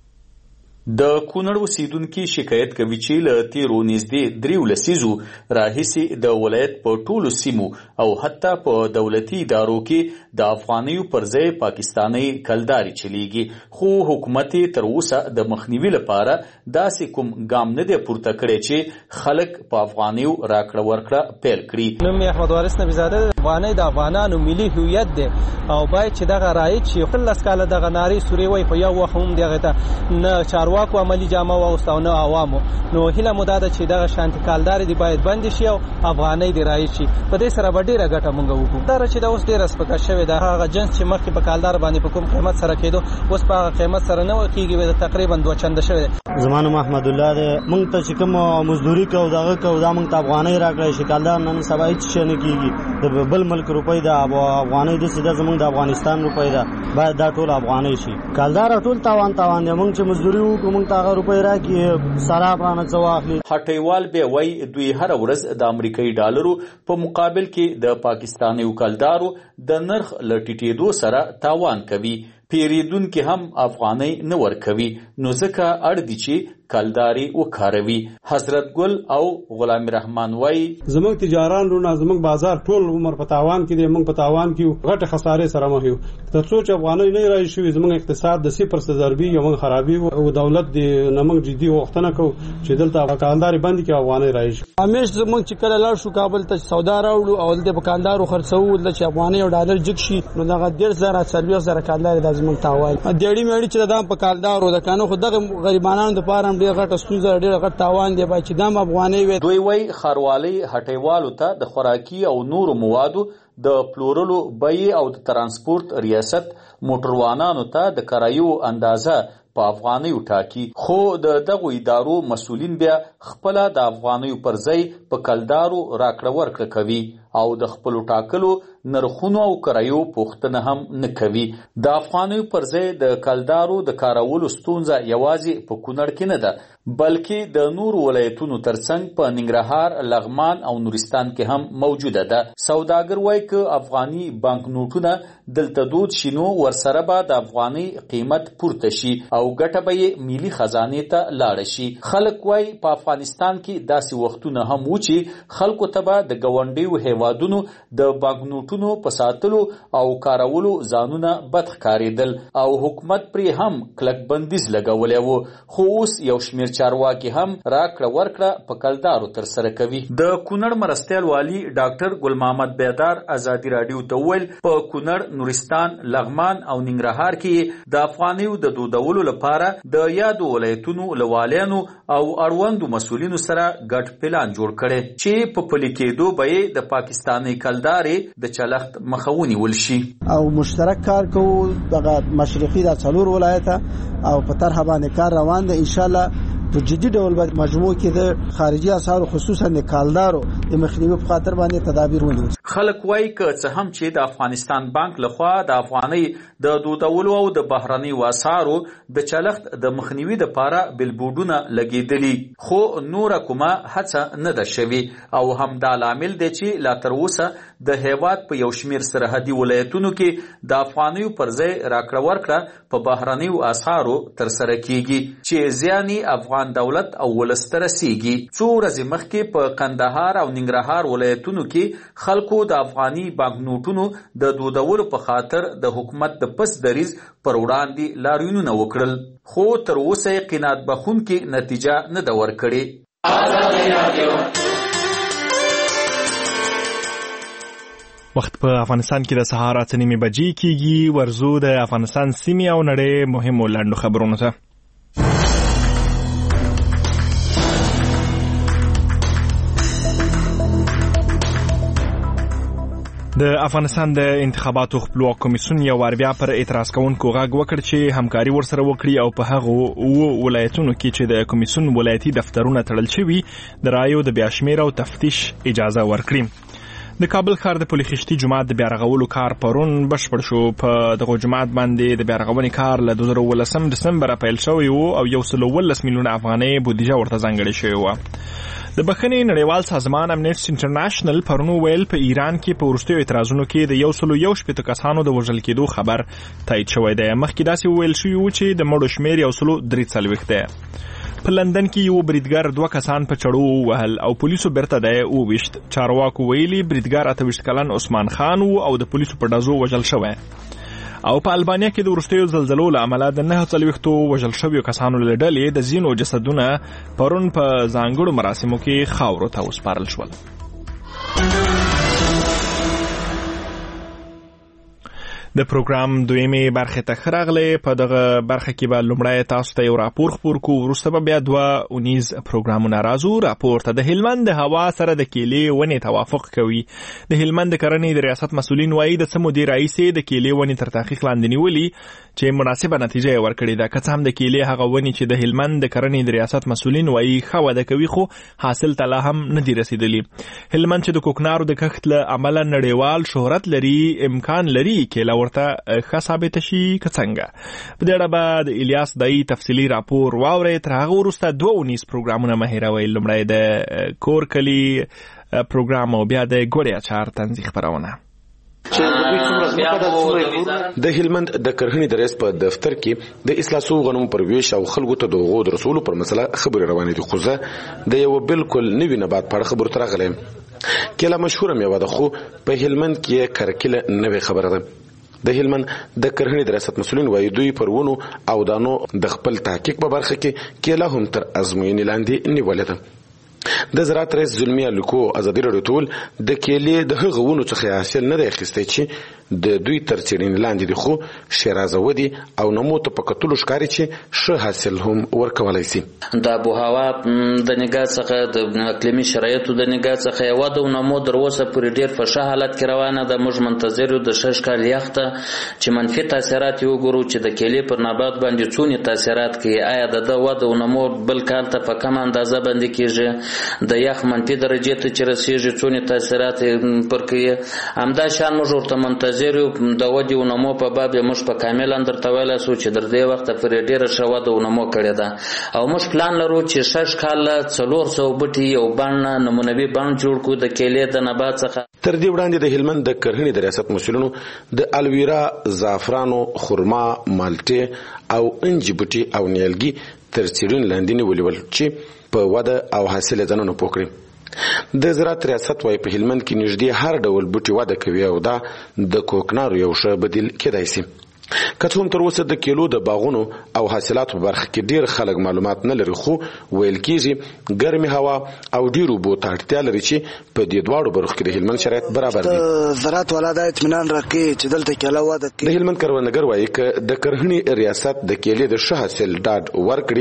د کونړ اوسیدونکو شکایت کوي چې له تیرو نږدې دریو لسیزو راهیسې د ولایت په ټولو سیمو او حتی په دولتي ادارو کې د افغانیو پر ځای پاکستاني کلداري چلیږي، خو حکومت تر اوسه د مخنیوي لپاره داسې کوم ګام نه دی پورته کړی چې خلک په افغانیو راکړه ورکړه پیل کړي. نوم احمد وارث نبیزاده. افغانۍ د افغانانو ملي هویت دی او باید چې دغه رایج شي. خلک کاله دغه ناری سوري وای په یو وخت هم دغه ته نه چارواکي واکو عملی جامه واغوسته او نه عوامو. نو هیله مو دا ده چې دغه شانتي کالداري دی باید بند شي او افغانۍ دی رایج شي. په دې سره به ډیره ګټه مونږ وکړو. دا چې دا اوس ډیره سپکه شوې ده. هغه جنس چې مخکې په کالدار باندې په کوم قیمت سره کېدو اوس په هغه قیمت سره نه کېږي، تقریبا دوه چنده شوې ده. زمانو محمد الله ده. مونږ ته چې کوم مزدوري کوو دغه کوو دا مونږ ته افغانۍ راکړی شي. کالدار نن سبا هیڅ شي نه کېږي. د بل ملک روپۍ ده افغانۍ د سیده زمونږ د افغانستان روپۍ ده. باید دا ټول افغانۍ شي. کالدار ټول تاوان تاوان دی. مونږ چې مزدوري وکړو مونږ ته هغه روپۍ راکړي سراب رانه څه واخلي. هټیوال به وای دوی هر ورځ د امریکایي ډالرو په مقابل کې د پاکستاني کلدارو د نرخ لټیټېدو سره تاوان کوي. پیریدونکو هم افغانۍ نه ورکوي، نو ځکه اړ دي چې کلداري وکاروي. حضرت ګل او غلام رحمان وای زموږ تجاران رونه زموږ بازار ټول عمر په تاوان کې دی. موږ په تاوان کې غټه خسارې سره مخ یو. تر څو چې افغانۍ نه راځي شوې زموږ اقتصاد د صفر څخه ضربي یو موږ خرابي او دولت د نمنګ جدي وختونه کو چې دلته کانداري بند کې افغانۍ راځي. همیش زموږ چې کله لاړ شو کابل ته سودا راوړو او د کاندارو خرڅو چې افغانۍ او ډالر جګ شي نو دغه ډیر زره څلوي زره کانداري د زموږ تاوال دیړي مېړي چې د په کالدارو د کانو خو دغه غریبانو د پاره ډیر غټه ستونزه ډیر غټ تاوان دی چې د افغانۍ وي. دوی وای خاروالي هټیوالو ته د خوراکي او نورو موادو د پلورلو بیې او د ترانسپورت ریاست موټروانانو ته د کرایو اندازه په افغانیو ټاکی، خو د دغه ادارو مسؤلین بیا خپل د افغانیو پر ځای په کلدارو راکړه ورکړه کوي او د خپل ټاکلو نرخونو او کرایو پوښتنه هم نه کوي. د افغانیو پر ځای د کلدارو د کارولو ستونزه یوازې په کونړ کې نه ده بلکې د نور ولایتونو ترڅنګ په ننګرهار، لغمان او نورستان کې هم موجوده ده. سوداګر وایي چې افغاني بانک نوټونه دلته دود شینو ورسره به د افغاني قیمت پورته شي او ګټه به ملي خزانه ته لاړ شي. خلک وایي په افغانستان کې داسې وختونه هم و چې خلکو ته به د ګاونډیو هیوادونو د بانک نوټونو په ساتلو او کارولو ځانونه بد ښکارېدل او حکومت پرې هم کلک بندیز لګولی و، خو اوس یو شمېر چارواکي هم راکړه ورکړه په کلدارو ترسره کوي. د کونړ مرستیال والي ډاکټر ګل محمد بیدار ازادي راډیو ته وویل په کونړ، نورستان، لغمان او ننګرهار کې د افغانیو د دودولو لپاره د یادو ولایتونو له والیانو او اړوندو مسؤلینو سره ګډ پلان جوړ کړي چې په پلي کېدو به د پاکستاني کلدارې د چلښت مخه ونیول شي. او مشترک کار کوو دغه مشرقي د څلور ولایت او په طرح باندې کار روان دی. ان شاء الله په جدي ډول باید مجموع کې د خارجي اسعارو خصوصا د کالدارو د مخنیوي په خاطر باندې تدابیر ونیول. خلک وایي که څه هم چې د افغانستان بانک لخوا د افغانۍ د دودولو او د بهرنیو اسعارو د چلښت د مخنیوي دپاره بلبورډونه لګېدلي، خو نوره کومه هڅه نه ده شوې او همدا لامل دی چې لا تر اوسه د هیواد په یو شمېر سرحدي ولایتونو کې د افغانیو پر ځای راکړه ورکړه په بهرنیو اسعارو ترسره کیږي چې زیان افغان دولت او ولس ته رسیږي. څو ورځې مخکې په قندهار او ننګرهار ولایتونو کې خلکو د افغاني بانک نوټونو د دودولو په خاطر د حکومت د پس دریز پر وړاندې لاریونونه وکړل، خو تر اوسه یې قناعت بخښونکې نتیجه نه ده ورکړې. وخت په افغانستان کې د سهار اته نیمې بجې کېږي. ورځو د افغانستان سیمې او نړۍ مهمو لنډو خبرونو ته. د افغانستان د انتخاباتو خپلواک کمیسیون یو وار بیا پر اعتراض کوونکو غږ وکړ چې همکاري ورسره وکړي او په هغو اوو ولایتونو کې چې د کمیسیون ولایتي دفترونه تړل شوي د رایو د بیا شمېره او تفتیش اجازه ورکړي. د کابل ښار د پلخشتي جومات د بیا رغولو کار پرون بشپړ شو. په دغه جومات باندې د بیا رغونې کار له دوه زره اوولسم ډسمبره پیل شوی و او یو سل اوولس میلیونه افغانۍ بودیجه ورته ځانګړې شوې وه. د بخښنې نړیوال سازمان امنیسټي انټرنیشنل پرون وویل په ایران کې په وروستیو اعتراضونو کې د یو سل یو شپېته کسانو د وژل کېدو خبر تایید شوی دی. مخکې داسې وویل شوي و چې د مړو شمېر یو سل درې څلوېښت دی. په لندن کې یو بریدګر دوه کسان په چړو ووهل او پولیسو بیرته دی وویشت. چارواکو ویلي بریدګر اته ویشت کلن عثمان خان و او د پولیسو په ډزو وژل شوی. او په البانیا کې د وروستیو زلزلو له امله د نهه څلوېښتو وژل شویو کسانو له ډلې د ځینو جسدونه پرون په ځانګړو مراسمو کې خاورو ته وسپارل شول. د پروګرام دویمې برخې ته ښه راغلې. په دغه برخه کې به لومړی تاسو ته یو راپور خپور کړو، وروسته به بیا دوه اونیز پروګرامونه راځو. راپور ته د هلمند د هوا سره د کیلې ونې توافق کوي. د هلمند د کرنې د ریاست مسؤلین وایي د څه مودې راهیسې د کیلې ونې تر تحقیق لاندې نیولي چې مناسبه نتیجه یې ورکړې ده. که څه هم د کیلې هغه ونې چې د هلمند د کرنې د ریاست مسؤلین وایي ښه وده کوي، خو حاصل ته لا هم نه دي رسیدلي. هلمند چې د کوکنارو د کښت له امله نړیوال شهرت لري، امکان لري کیله ورته ښه ثابته شي که څنګه. په دې اړه به د الیاس دایي تفصیلي راپور واورئ. تر هغه وروسته دوه اونیز پروګرامونه مه هېروئ. لومړی د کور کلي پروګرام او بیا د ګوړې اچار طنزي خپرونه. د هلمند د کرهنې د ریاست په دفتر کې د اصلاح شوو غنمو پر ویش او خلکو ته د هغو د رسولو پر مسله خبرې روانې دي، خو زه د یو بالکل نوي نبات په اړه خبرو ته راغلی یم. کیله مشهوره میوه ده، خو په هلمند کې کرکیله نوې خبره ده. د هلمند د کرهنې د ریاست مسؤلین وایي دوی پر ونو او دانو د خپل تحقیق په برخه کې کیله هم تر ازموینې لاندې نیولې ده. د زراعت رئیس زلمی الکو ازادي راډیو ته ویل د کیلې د هغو ونو څخه حاصل نه دی اخیستی چې د دوی تر څېړنې لاندې دي، خو شیرازه ودي او نمو ته په کتلو ښکاري چې ښه حاصل هم ورکولی شي. د آبوهوا د نګاه څخه د اقلیمي شرایطو د نګاه څخه یې وده او نمو تر اوسه پورې ډېر په ښه حالت کې روانه ده. موږ منتظر یو د شش کال یخ ته چې منفي تاثیرات یې وګورو چې د کیلې پر نبات باندې څونه تاثیرات کوي. آیا د ده وده او نمو بل کال ته په کم اندازه باندې کېږي؟ د یخ منفي درجې ته چې رسیږي څونه تاثیرات پر کوي؟ همدا شان موږ ورته منتظر یو د ودې او نمو په باب یې موږ په کامل درته ویلی سو چې تر دې وخته پورې ډېره ښه وده او نمو کړې ده او موږ پلان لرو چې شش کاله څلور سوه بوټي یو بڼ نمونوي بڼ جوړ کړو د کیلې د نبات څخه. تر دې وړاندې د هلمند د کرهنې د ریاست مسؤلینو د الویرا، زعفرانو، خرما، مالټې او انجي بوټي او نیالګي تر څېړنې لاندې نیولي ول چې په وده او حاصل یې ځانونه پوه کړي. د زراعت ریاست وایي په هلمند کې نږدې هر ډول بوټي وده کوي او دا د کوکنارو یو ښه بدیل کېدای شي. که څه هم تر اوسه د کیلو د باغونو او حاصلاتو په برخه کې ډېر خلک معلومات نه لري، خو ویل کېږي ګرمې هوا او ډېرو اوبو ته اړتیا لري چې په دې دواړو برخو کې د هلمند شرایط برابر دي. زراعت والا دا اطمینان راکوي چې دلته کیله وده کوي. د هلمند کروندګر وایي که د کرهنې ریاست د کیلې د ښه حاصل ډاډ ورکړي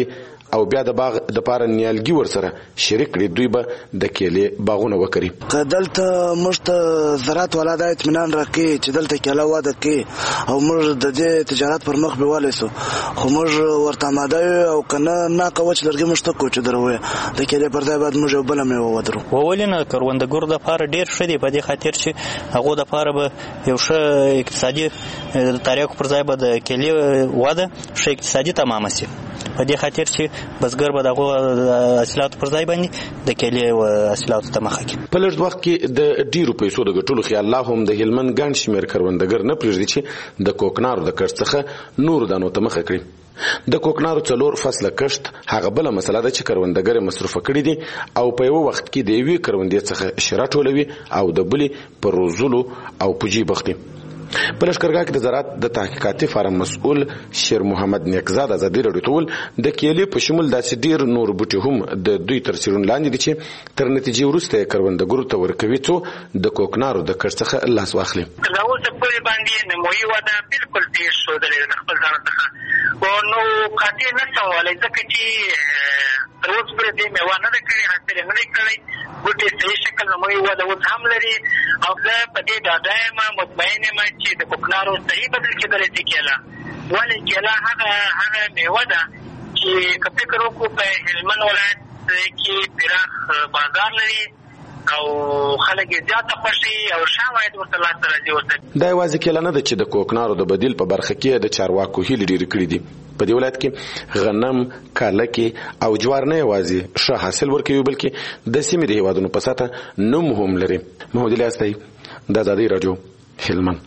او بیا د باغ د پاره نیالګي ورسره شریک کړي دوی به د کېلې باغونه وکړي. دلته موږ ته زراعت ولاده اطمینان راکړي چې دلته کېله واده کوي او موږ د دې تجارت پر مخ بیوالی سو خو موږ ورته آماده یو او که نه ناقه وچ لرګي موږ ته کوچو دروي د کېلې پر ځای باید موږ یو بله میوه ودرو. ولې نه کروندګرو دپاره ډېر ښه دی په دې خاطر چې هغو دپاره به یو ښه اقتصادي د تریاکو پر ځای به د کېلې واده ښه اقتصادي تمامه سي په دې خاطر چې بزګر به دغه حاصلاتو پر ځای باندې د کېلې حاصلاتو ته مخه کړي. په لږ وخت کې د ډیرو پیسو د ګټلو خیال لا هم د هلمند ګڼ شمېر کروندګر نه پرېږدي چې د کوکنارو د کښت څخه نورو دانو ته مخه کړي. د کوکنارو څلور فصله کښت هغه بله مسله ده چې کروندګر مصرفه کړي دي او په یو وخت کې د یوې کروندې څخه شره ټولوي او د بلې په روزلو او پوجي بخت دي. په لښکرګاه کې د زراعت د تحقیقاتي فارم مسؤل شیر محمد نیکزاد ازادي راډیو ته وویل د کېلې په شمول داسې ډېر نور بوټي هم د دوی تر څېړنو لاندې دي چې تر نتیجې وروسته یې کروندګرو ته ورکوي څو د کوکنارو د کښت څخه لاس واخلي. دا اوسه پورې باندې نمویي وده بالکل ډېر ښودلې ده خپل ځان څخه نو قاطع نه شم ویلی ځکه چې تر اوسه پورې دې میوه نه ده کړې حاصل یې نه دی کړی بوټي صحیح شکل نمویي وده اوس هم لري او زه په دې ډاډه یم مطمئن یم چې د کوکنارو صحیح بدل کېدلی شي کېله ولې کېله هغه هغه میوه ده چې که فکر وکړو په هلمند ولایت کې پراخ بازار لري او خلک یې زیاته خوښوي او ښه عواید ورته لاسته راځي ورته. دا یوازې کېله نه ده چې د کوکنارو د بدیل په برخه کې د چارواکو هیلې ډېرې کړي دي. په دې ولایت کې غنم، کالکې او جوار نه یوازې ښه حاصل ورکوي بلکې د سیمې د هېوادونو په سطحه نوم هم لري. محمد الیاس دی د ازادي راډیو هلمند.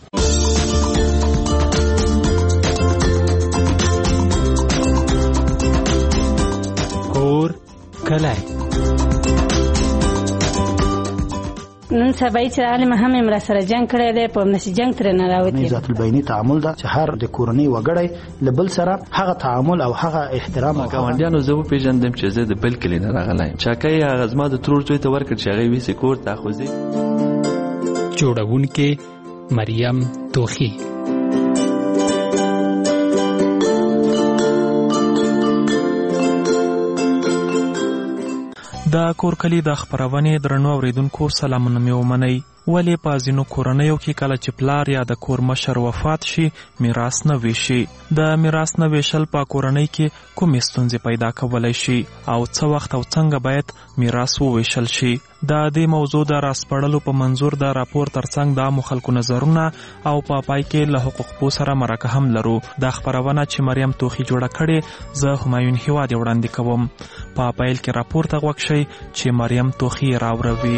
کور کلی نن سبا چې عالم هم امر سره جنگ کړی دی په نشي جنگ تر نه راوتی. ذات البینی تعامل دا چې هر د کورنۍ وګړی لبل سره هغه تعامل او هغه احترام او ګاونډیانو زه په پیژندم چې زه د بل کلی نه راغلایم. چاکای هغه زما د ترور زوی ته ورکړ چې هغه ویسې کور ته خوځي. جوړونکې مریم توخی. د کور کلی د خبرونې درنو اوریدونکو سلامونه مې ومنئ. ولې په ځینو کورنیو کې کله چې پلار یا د کور مشر وفات شي میراث نه ویشي. د میراث نه ویشل په کورنۍ کې کومې ستونزې پیدا کولی شي او څه وخت او څنګه باید میراث وویشل شي. د دې موضوع د راسپړلو په منظور د راپور ترڅنګ د عامو خلکو نظرونه او په پا پای کې له حقوق پو سره مرکه هم لرو. دا خبرونه چې مریم توخی جوړه کړې زه همایون هیواد وړاندې کوم. په پیل کې راپور ته غوږ شئ چې مریم توخی راوړوي.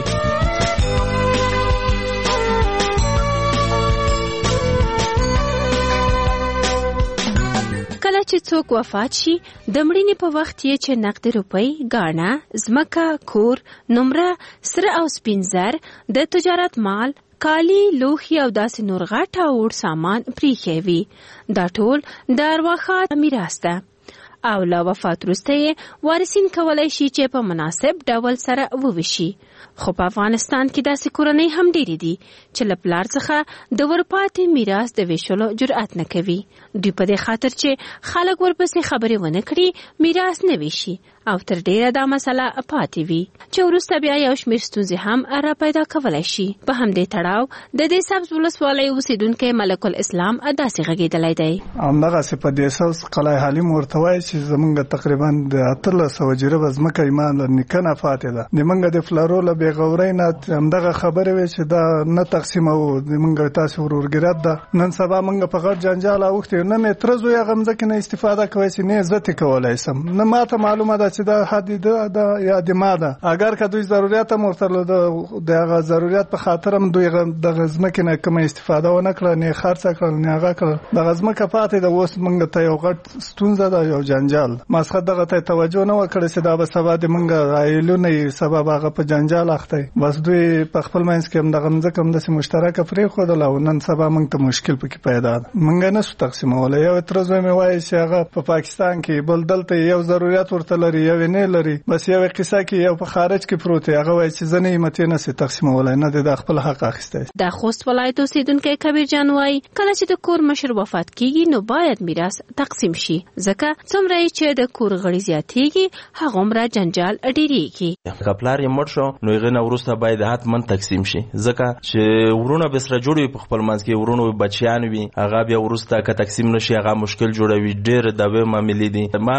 کله چې څوک وفات شي د مړینې په وخت یې چې نقد روپۍ، ګاڼه، ځمکه، کور، نمره، سره او سپین زر، د تجارت مال، کالی، لوښي او داسې نور غټ او وړ سامان پریښی وي. دا ټول د ارواښاد میراث ده او له وفات وروسته یې وارثین کولی شي چې په مناسب ډول سره وویشي. خو په افغانستان کې داسې کورنۍ هم ډېرې دي چې له پلار څخه د ورپاتې میراث د ویشلو جرأت نه کوي. دوی په دې خاطر چې خلک ورپسې خبرې ونه کړي میراث نه ویشي او تر ډیره دا مسله پاتې وي چې وروسته بیا یو شمېر ستونزې هم را پیدا کولی شي. په همدې تړاو د دې سبز ولسوالۍ اوسیدونکی ملک الاسلام داسې غږېدلی دی. همدغسې په دې اساس قلعه حلیم ورته وایي چې زمونږ تقریبا د اتلس سوه جریبه ځمکه ایمان له نیکه نه پاتې ده. زمونږ د فلارو له بېغورۍ نه همدغه خبرې وې چې دا نه تقسیموو زمونږ تاسې ورورګرات ده. نن سبا موږ په غټ جنجال اوښتي یو. نه مې تره زوی هغه مځکې نه استفاده کوی چې نه یې زه ترې کولی سم. نه ماته معلومه ده چې دا حد ده یا د ما ده. اگر که دوی ضرورت هم ورته د هغه ضرورت په خاطر هم دوی دغه ځمکې نه کومه استفاده ونه کړه، نه یې خرڅه کړل نه هغه کړل. دغه ځمکه پاتې ده. اوس موږ ته یو غټ ستونزه ده، یو جنجال. ماسخت دغه ته توجه نه وکړه چې دا به سبا د موږ عائلونه یې سبب هغه په جنجال اخته. بس دوی په خپل منځ کې هم دغه مځکه همداسې مشترکه پرېښودله او نن سبا موږ ته مشکل پکې پیدا ده. موږ نه سو تقسیمولی. یو تره زوی مې وایي چې هغه په پاکستان کې، بل دلته یو ضرورت ورته لري یو یې نه لري. بس یو قصه کې یو په خارج کې پروت دی، هغه وایي چې زه نه یم یې نه سي تقسیمولی، نه دی د خپل حق اخیستی. د خوست ولایت اوسیدونکی کبیر جان وایي کله چې د کور مشر وفات کیږي نو باید میراث تقسیم شي ځکه څومره څومره چې د کور غړي زیاتېږي هغومره جنجال ډېرېږي. که پلار یې مړ شو نو هغې نه وروسته باید حتما تقسیم شي، ځکه چې ورونه به سره جوړ وي په خپل منځ کې، ورونو بچیان وي، هغه بیا وروسته که تقسیم نشي هغه مشکل جوړوي. ډېر دعوې معاملې دي. ما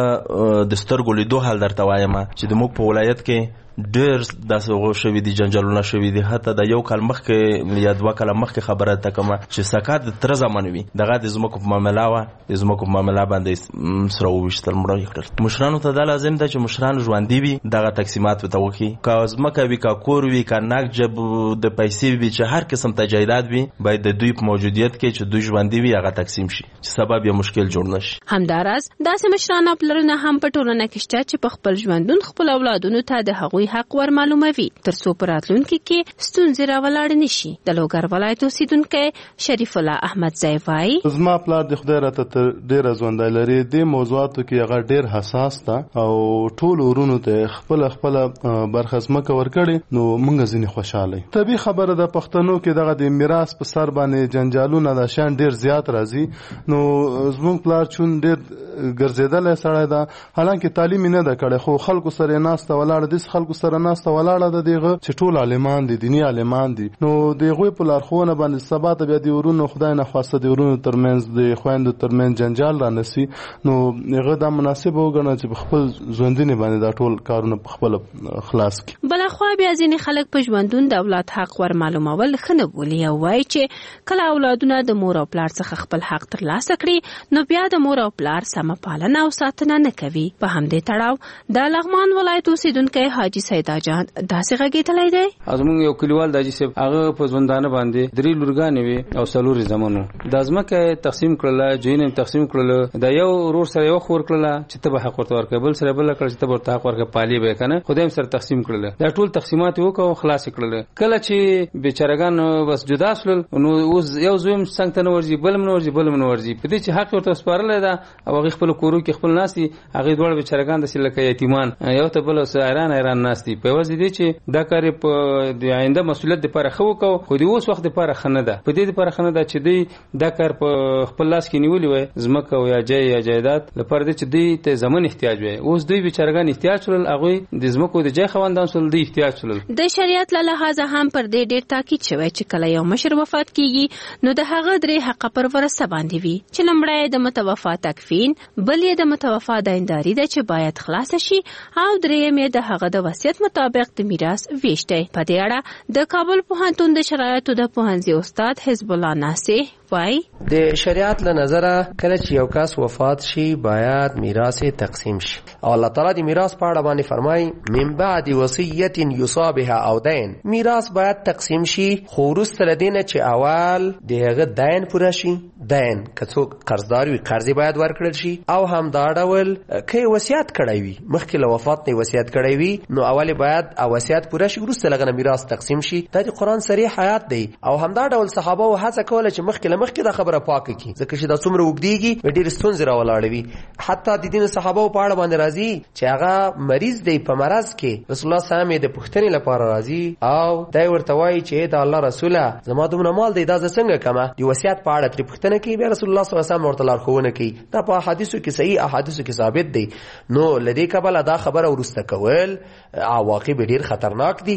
د سترګو لیدو حال درته وایم چې د موږ په ولایت کې ډېر داسې غو شوي دي، جنجالونه شوي دي. حتی د یو کال مخکې یا دوه کاله مخکې خبره ته کومه چې سکات د تره زمن وي، دغه د ځمکو په معامله وه، د ځمکو په معامله باندې سره وویشتل، مړه یې کړل. مشرانو ته دا لازم ده چې مشران ژوندي وي دغه تقسیمات ورته وکړي. که ځمکه وي، که کور وي، که نقد د پیسې وي، چې هر قسم تجهیزات وي، باید د دوی په موجودیت کې چې دوی ژوندي وي هغه تقسیم شي، چې سبب یې مشکل جوړ نشي. همداراز داسې مشران او پلرونه هم په ټولنه کې شته چې په خپل ژوندون خپل اولادونو ته د هغوی حق ور معلوم تر څو په راتلونکي کې ستونزې راولاړې نشي. د لوګر ولایت اوسیدونکی شریف الله احمدزی وایي زما پلار د خدای راته ډېره ژوندی لري، دې موضوعاتو کې هغه ډېر حساس ده او ټولو ورونو ته خپله خپله برخه ځمکه ورکړې، نو موږ ځینې خوشحاله یو. طبیعي خبره ده پښتنو کې دغه د میراث په سر باندې جنجالونه د شان ډېر زیات راځي. نو زموږ پلار چون ډېر ګرځېدلی سړی ده، حالانکه تعلیم یې نه ده کړی، خو خلکو سره یې ناسته ولاړه، داسې خلکو سره ناسته ولاړه ده دغه چې ټول عالمان دي، دیني عالمان دي. نو د هغوی په لارښوونه باندې سبا ته بیا د ورونو خدای نخواسته د ورونو ترمنځ د خویندو ترمنځ جنجال رانسي، نو هغه دا مناسبه وګڼه چې په خپل ژوندونې باندې دا ټول کارونه په خپله خلاص کړي. بلخوا بیا ځینې خلک په ژوندون د اولاد حق ور معلومول ښه نه بولي او وایي چې کله اولادونه د مور او پلار څخه خپل حق ترلاسه کړي نو بیا د مور او پلار سمه پالنه او ساتنه نه کوي. په همدې تړاو د لغمان ولایت اوسیدونکی حاجي سیدا جان داسې غږېدلی دی. زموږ یو کلیوال د حاجي صاحب هغه په ژوندانه باندې درې لورګانې وې او څلور یې زامن وو. دا ځمکه یې تقسیم کړله، جوین یې تقسیم کړله، د یو ورور سره یو خور کړله چې ته به حق ورته ورکړې، بل سره بله کړه چې ته به ورته حق ورکړې، پالې به یې که نه، خدای هم سره تقسیم کړله. دا ټول تقسیمات یې وکړه او خلاص یې کړله. کله چې بېچارهګان بس جدا شول نو اوس یو زوی هم څنګ ته نه ورځي، بل هم نه ورځي، بل هم نه ورځي، په دې چې حق ورته سپارلی ده او هغې خپلو کورو کې خپل ناست دي. هغې دواړه بېچارهګان داسې لکه یتیمان یو ته بل حیران حیران ناست دي. په یوازې دې چې دا کار په د آینده مسؤلیت دپاره ښه وکړو، خو د اوس وخت دپاره ښه نه ده. په دې دپاره ښه نه ده چې دوی دا کار په خپل لاس کې نیولي وای، ځمکه او یا جای یا جایداد لپاره دی چې دوی ته زمن احتیاج وای. اوس دوی بېچارهګان احتیاج شول، هغوی د ځمکو د جای خاوندان شول، دوی احتیاج شول. د شریعت له لحاظه هم پر دې ډېر تاکید شوی چې کله یو مشر وفات کیږي نو د هغه درې حقه پر ورثه باندې وي، چې لومړی د متوفا تکفین، بل یې د متوفا دینداري ده چې باید خلاصه شي، او درېیم یې د هغه د وصیت مطابق د میراث ویش دی. په دې اړه د کابل پوهنتون د شرایطو د پوهنځي استاد حزب الله ناصح وای د شریعت له نظره کله چې یو کس وفات شي باید میراث تقسیم شي، او الله تعالی د میراث په اړه باندې فرمایي من بعد وصیت یوصى بها او دین، میراث باید تقسیم شي خو وروسته له دې نه چې اول د هغه دین پوره شي، دین که څوک قرضدار وي قرض باید ورکړل شي، او هم دا ډول که وصیت کړی وي مخکې له وفات نه وصیت کړی وي نو اول باید وصیت پوره شي وروسته لغه نه میراث تقسیم شي. دا د قرآن صریح آیات دی، او هم دا ډول صحابه او هڅه کوله چې مخکې له مخکې دا خبره پاکه کړي، ځکه چې دا څومره اوږدېږي ډېرې ستونزې راولاړوي. حتی د دین صحابه په اړه باندې راځي چې هغه مریض دی، په مرض کې رسول الله صلی الله علیه وسلم د پوښتنې لپاره راځي او دا ورته وایي چې د الله رسوله زما دومره مال دی دا زه څنګه کمه، د وصیت په اړه ترې پوښتنه کوي، بیا رسول الله صلی الله علیه وسلم ورته لارښوونه کوي. دا په احادیثو کې صحیح احادیثو کې ثابت دی. نو له دې کبله دا خبره وروسته کول عواقب ډېر خطرناک دي.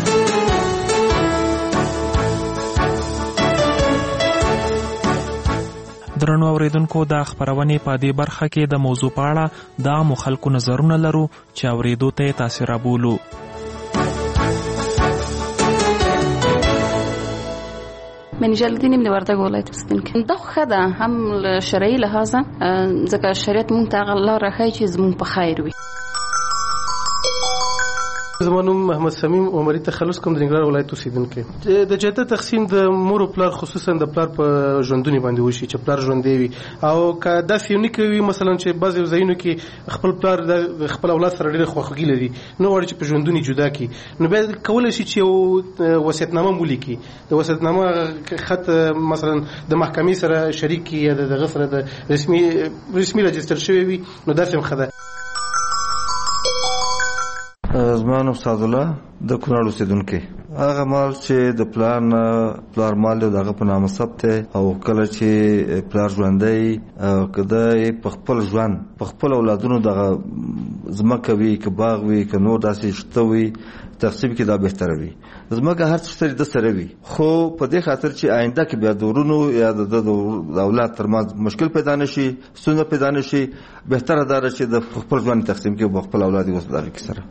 درنو اوریدونکو دا خبرونه په دې برخه کې د موضوع په اړه د عامو خلکو نظرونه لرو چې اوریدو ته تاسو را بولو. من جلدین من وردګ ولایت اوسیدونکی دا خو ده هم شرعي لحاظه ځکه شریعت مونږ ته الله راخی چې زمونږ په خیر وي. زمانوم محمد سمیم عمري تخلص کوم د ننګرهار ولایت اوسیدونکی. د جهته تقسیم د مور او پلار خصوصا د پلار په ژوندونی باندې وشي چې پلار ژوندې وي او که داسې یو نه کوي مثلا چې بعضې ځایونو کې خپل پلار د خپل اولاد سره ډېره خواخوږي لري نو غواړي چې په ژوندوني جدا کړي نو بیا کولی شي چې یو وصیتنامه ولیکي، د وصیتنامه خط مثلا د محکمې سره شریک کړي یا د دغه سره د رسمي رسمي رجستر شوی وي نو داسې هم ښه ده. زما نوم استاد الله د کونړ اوسېدونکی. هغه مال چې د پلار نه پلار مال دی دغه په نامه ثبت او کله چې پلار ژوندی کده په خپل ژوند په خپل اولادونو دغه ځمکه وي که باغ وي که نور داسې شته وي تقسیم کې دا بهتره وي. ځمکه هر څه د سره وي خو په دې خاطر چې آینده کې بیا د ورونو یا د اولاد ترمنځ مشکل پیدا نشي ستونزه پیدا نشي بهتره دا چې د خپل ژوند تقسیم کې په خپل اولاد وسداري کې سره.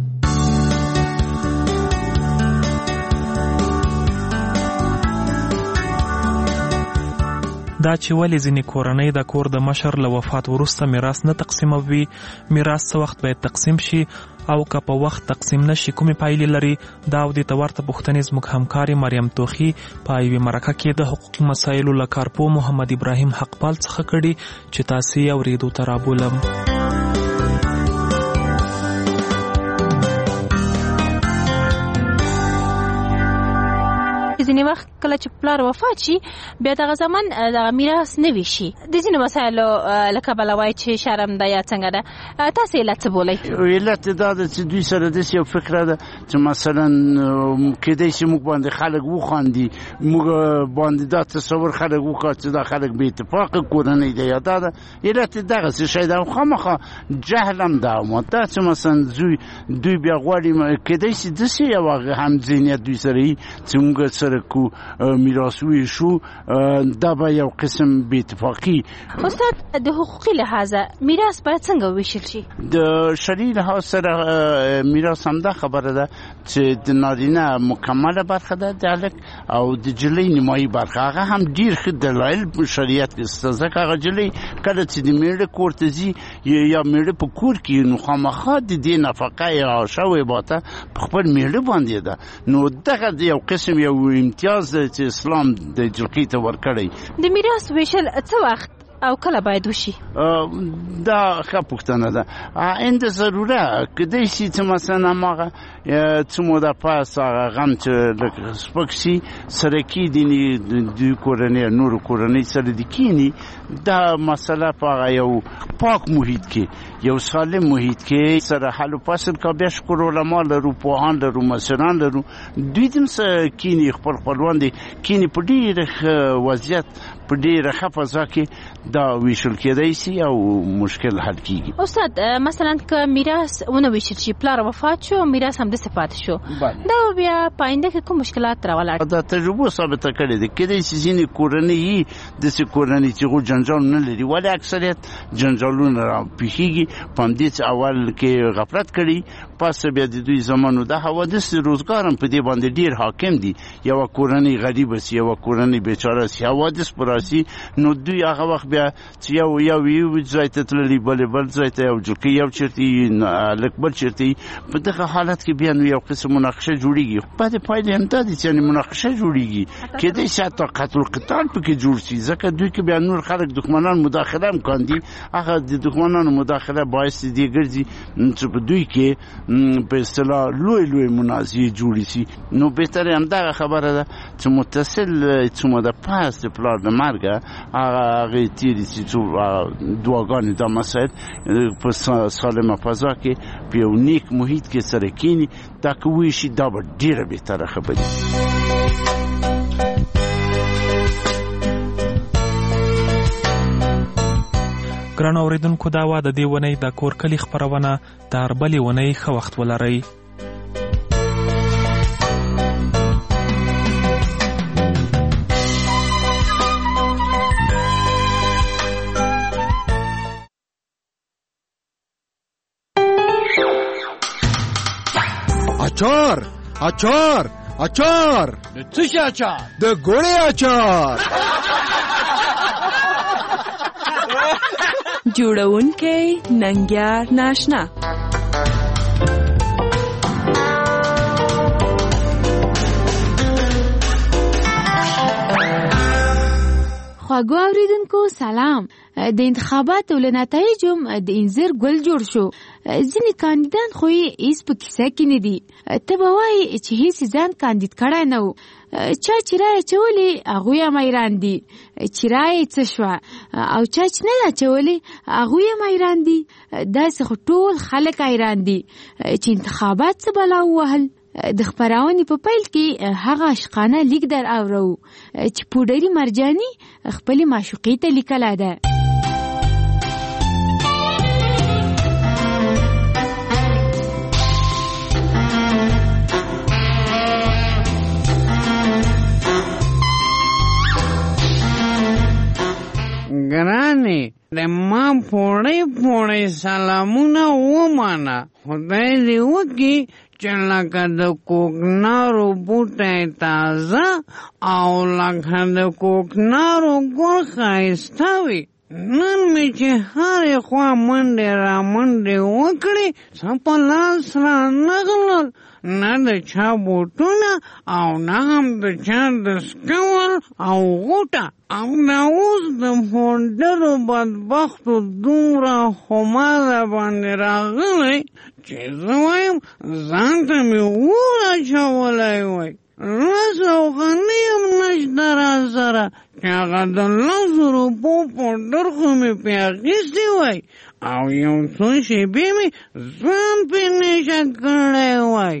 دا چې ولې ځینې کورنۍ د کور د مشر له وفات وروسته میراث نه تقسیموي، میراث څه وخت باید تقسیم شي او که په وخت تقسیم نشي کومې پایلې لري، دا او دې ته ورته پوښتنې زموږ همکارې مریم توخي په یوې مرکه کې د حقوقي مسایلو له کارپوه محمد ابراهیم حقپال څخه کړي چې تاسې یې اورېدو ته رابولم. ځینې وخت کله چې پلار وفات شي بیا دغه زمان دغه میراث نه وي شي د ځینې مسایلو له کبله وایي چې شرم ده یا څنګه ده، تاسې علت څه بولئ؟ علت دا ده چې دوی سره داسې یو فکره ده چې مثلا کیدای شي موږ باندې خلک وخاندي، موږ باندې دا تصور خلک وکړي چې دا خلک بې اتفاقه کورنۍ ده یا دا ده. علت یې دغسې شی ده او خامخا جهل هم ده دا چې مثلا زوی دوی بیا غواړي کیدای شي داسې یو هم ذهنیت دوی سره وي چې موږ سره کو میراث ویشو دا به یو قسم بې اتفاقي. استاد د حقوقي لحاظه میراث باید څنګه ویشل شي؟ د شرعي لحاظ سره میراث همدا خبره ده چې د نارینه مکمله برخه ده د هلک او د جلۍ نیمایي برخه، هغه هم ډېر ښه دلایل په شریعت کې شته ځکه هغه جلۍ کله چې د میړه کور ته ځي یا میړه په کور کې نو خامخا د دې نفقه یا شوې باته په خپل میړه باندې ده، نو دغه یو قسم یو امتیاز ده چې اسلام د جلکې ته ورکړی. د میراث ویشل څه وخت او کله باید وشي؟ دا ښه پوښتنه ده. عند ضروره کیدای شي چې مثلا هماغه څه موده پس هغه غم چې لږ سپک شي سره کېدي دوی کورنۍ نورو کورنۍ سره دې کیني، دا مسله په هغه یو پاک محیط کې یو سالم محیط کې سره حل و فصل کا بیا شکر علما لرو، پوهان لرو، مشران لرو، دوی دې هم کیني خپل خپلوان دي کیني په ډېر وضعیت په ډېره ښه فضا کې دا ویشل کېدای شي او مشکل حل کیږي. استاد مثلا که میراث ونه ویشل شي، پلار وفات شو میراث هم داسې پاتې شو، دا بیا په آینده کې کوم مشکلات راولاړ؟ دا تجربه ثابته کړې ده کېدای شي ځینې کورنۍ داسې کورنۍ چې هغوی جنجال نه لري ولې اکثریت جنجالونه راپېښېږي په همدې چې اول کې غفلت کړي پس بیا د دوی زمانو دا حوادث روزګار هم په دې باندې ډېر حاکم دي. یوه کورنۍ غریبه سي، یوه کورنۍ بیچاره سي، حوادث پر راسي نو دوی هغه وخت بیا چې یو یو یو ځای ته تللي بلې بل ځای ته یو جلکۍ یو چېرته هلک بل چېرته په دغه حالت کې بیا نو یو قسم مناقشه جوړېږي. بعد پایلې هم دا دي چې یعنې مناقشه جوړېږي کېدای شي حتی قتل القتال پکې جوړ شي ځکه دوی کې بیا نور خلک دښمنان مداخله هم کاندي، هغه د دښمنانو مداخله باعث دې ګرځي چې په دوی کې په اصطلاح لوی لوی منازعې جوړې شي. نو بهتره همدغه خبره ده چې متصل څه موده پس د پلار د مرګه هغه هغې تېرې شي څو دعاګانې دا مسایل په سالمه فضا کې په یو نیک محیط کې سره کېني دا که ویشي دا به ډېره بهتره خبرې. ګرانو اورېدونکو دا وه د دې ونې د کور کلي خپرونه، تر بلې ونې ښه وخت ولرئ. اچار اچار اچار د څه شي اچار؟ د ګوړې اچار. جوړونکی ننګیار ناشنا. خواږو اوریدونکو سلام. د انتخاباتو له نتایجو د انځر ګل جوړ شو. ځینې کاندیدان خو یې هیڅ په کیسه کې نه دي. ته به وایې چې هیڅ ځان کاندید کړی نه و. چا چې رایه اچولې هغوی هم حیران دي چې رایه څه شوه، او چا چې نه ده اچولې هغوی هم حیران دي. داسې خو ټول خلک حیران دي چې انتخابات څه بلا ووهل. د خپرونې په پیل کې هغه عاشقانه لیک در اورو چې پوډري مرجاني خپل معشوقې ته لیکله ده. ګرانې د ما پوړی پوړی سلامونه ومانه. خدای دې وکړي چې لکه د کوکنارو بوټی تازه او لکه د کوکنارو ګل ښایسته وي. نن مې چې هرې خوا منډې را منډې وکړې څه په لاس را نغلل، نه د چا بوټونه او نه هم د چا دستکول او غوټه. او دا اوس د پوډرو بدبختو دومره خمار را باندې راغلی چې زه وایم ځان ته مې اور اچولی وای. لس اوغانۍ هم نشته را سره چې هغه د لسو روپو پوډر خو مې پې اخیستې وای او یو څو شېبې مې ځان پې نشه کړی وای.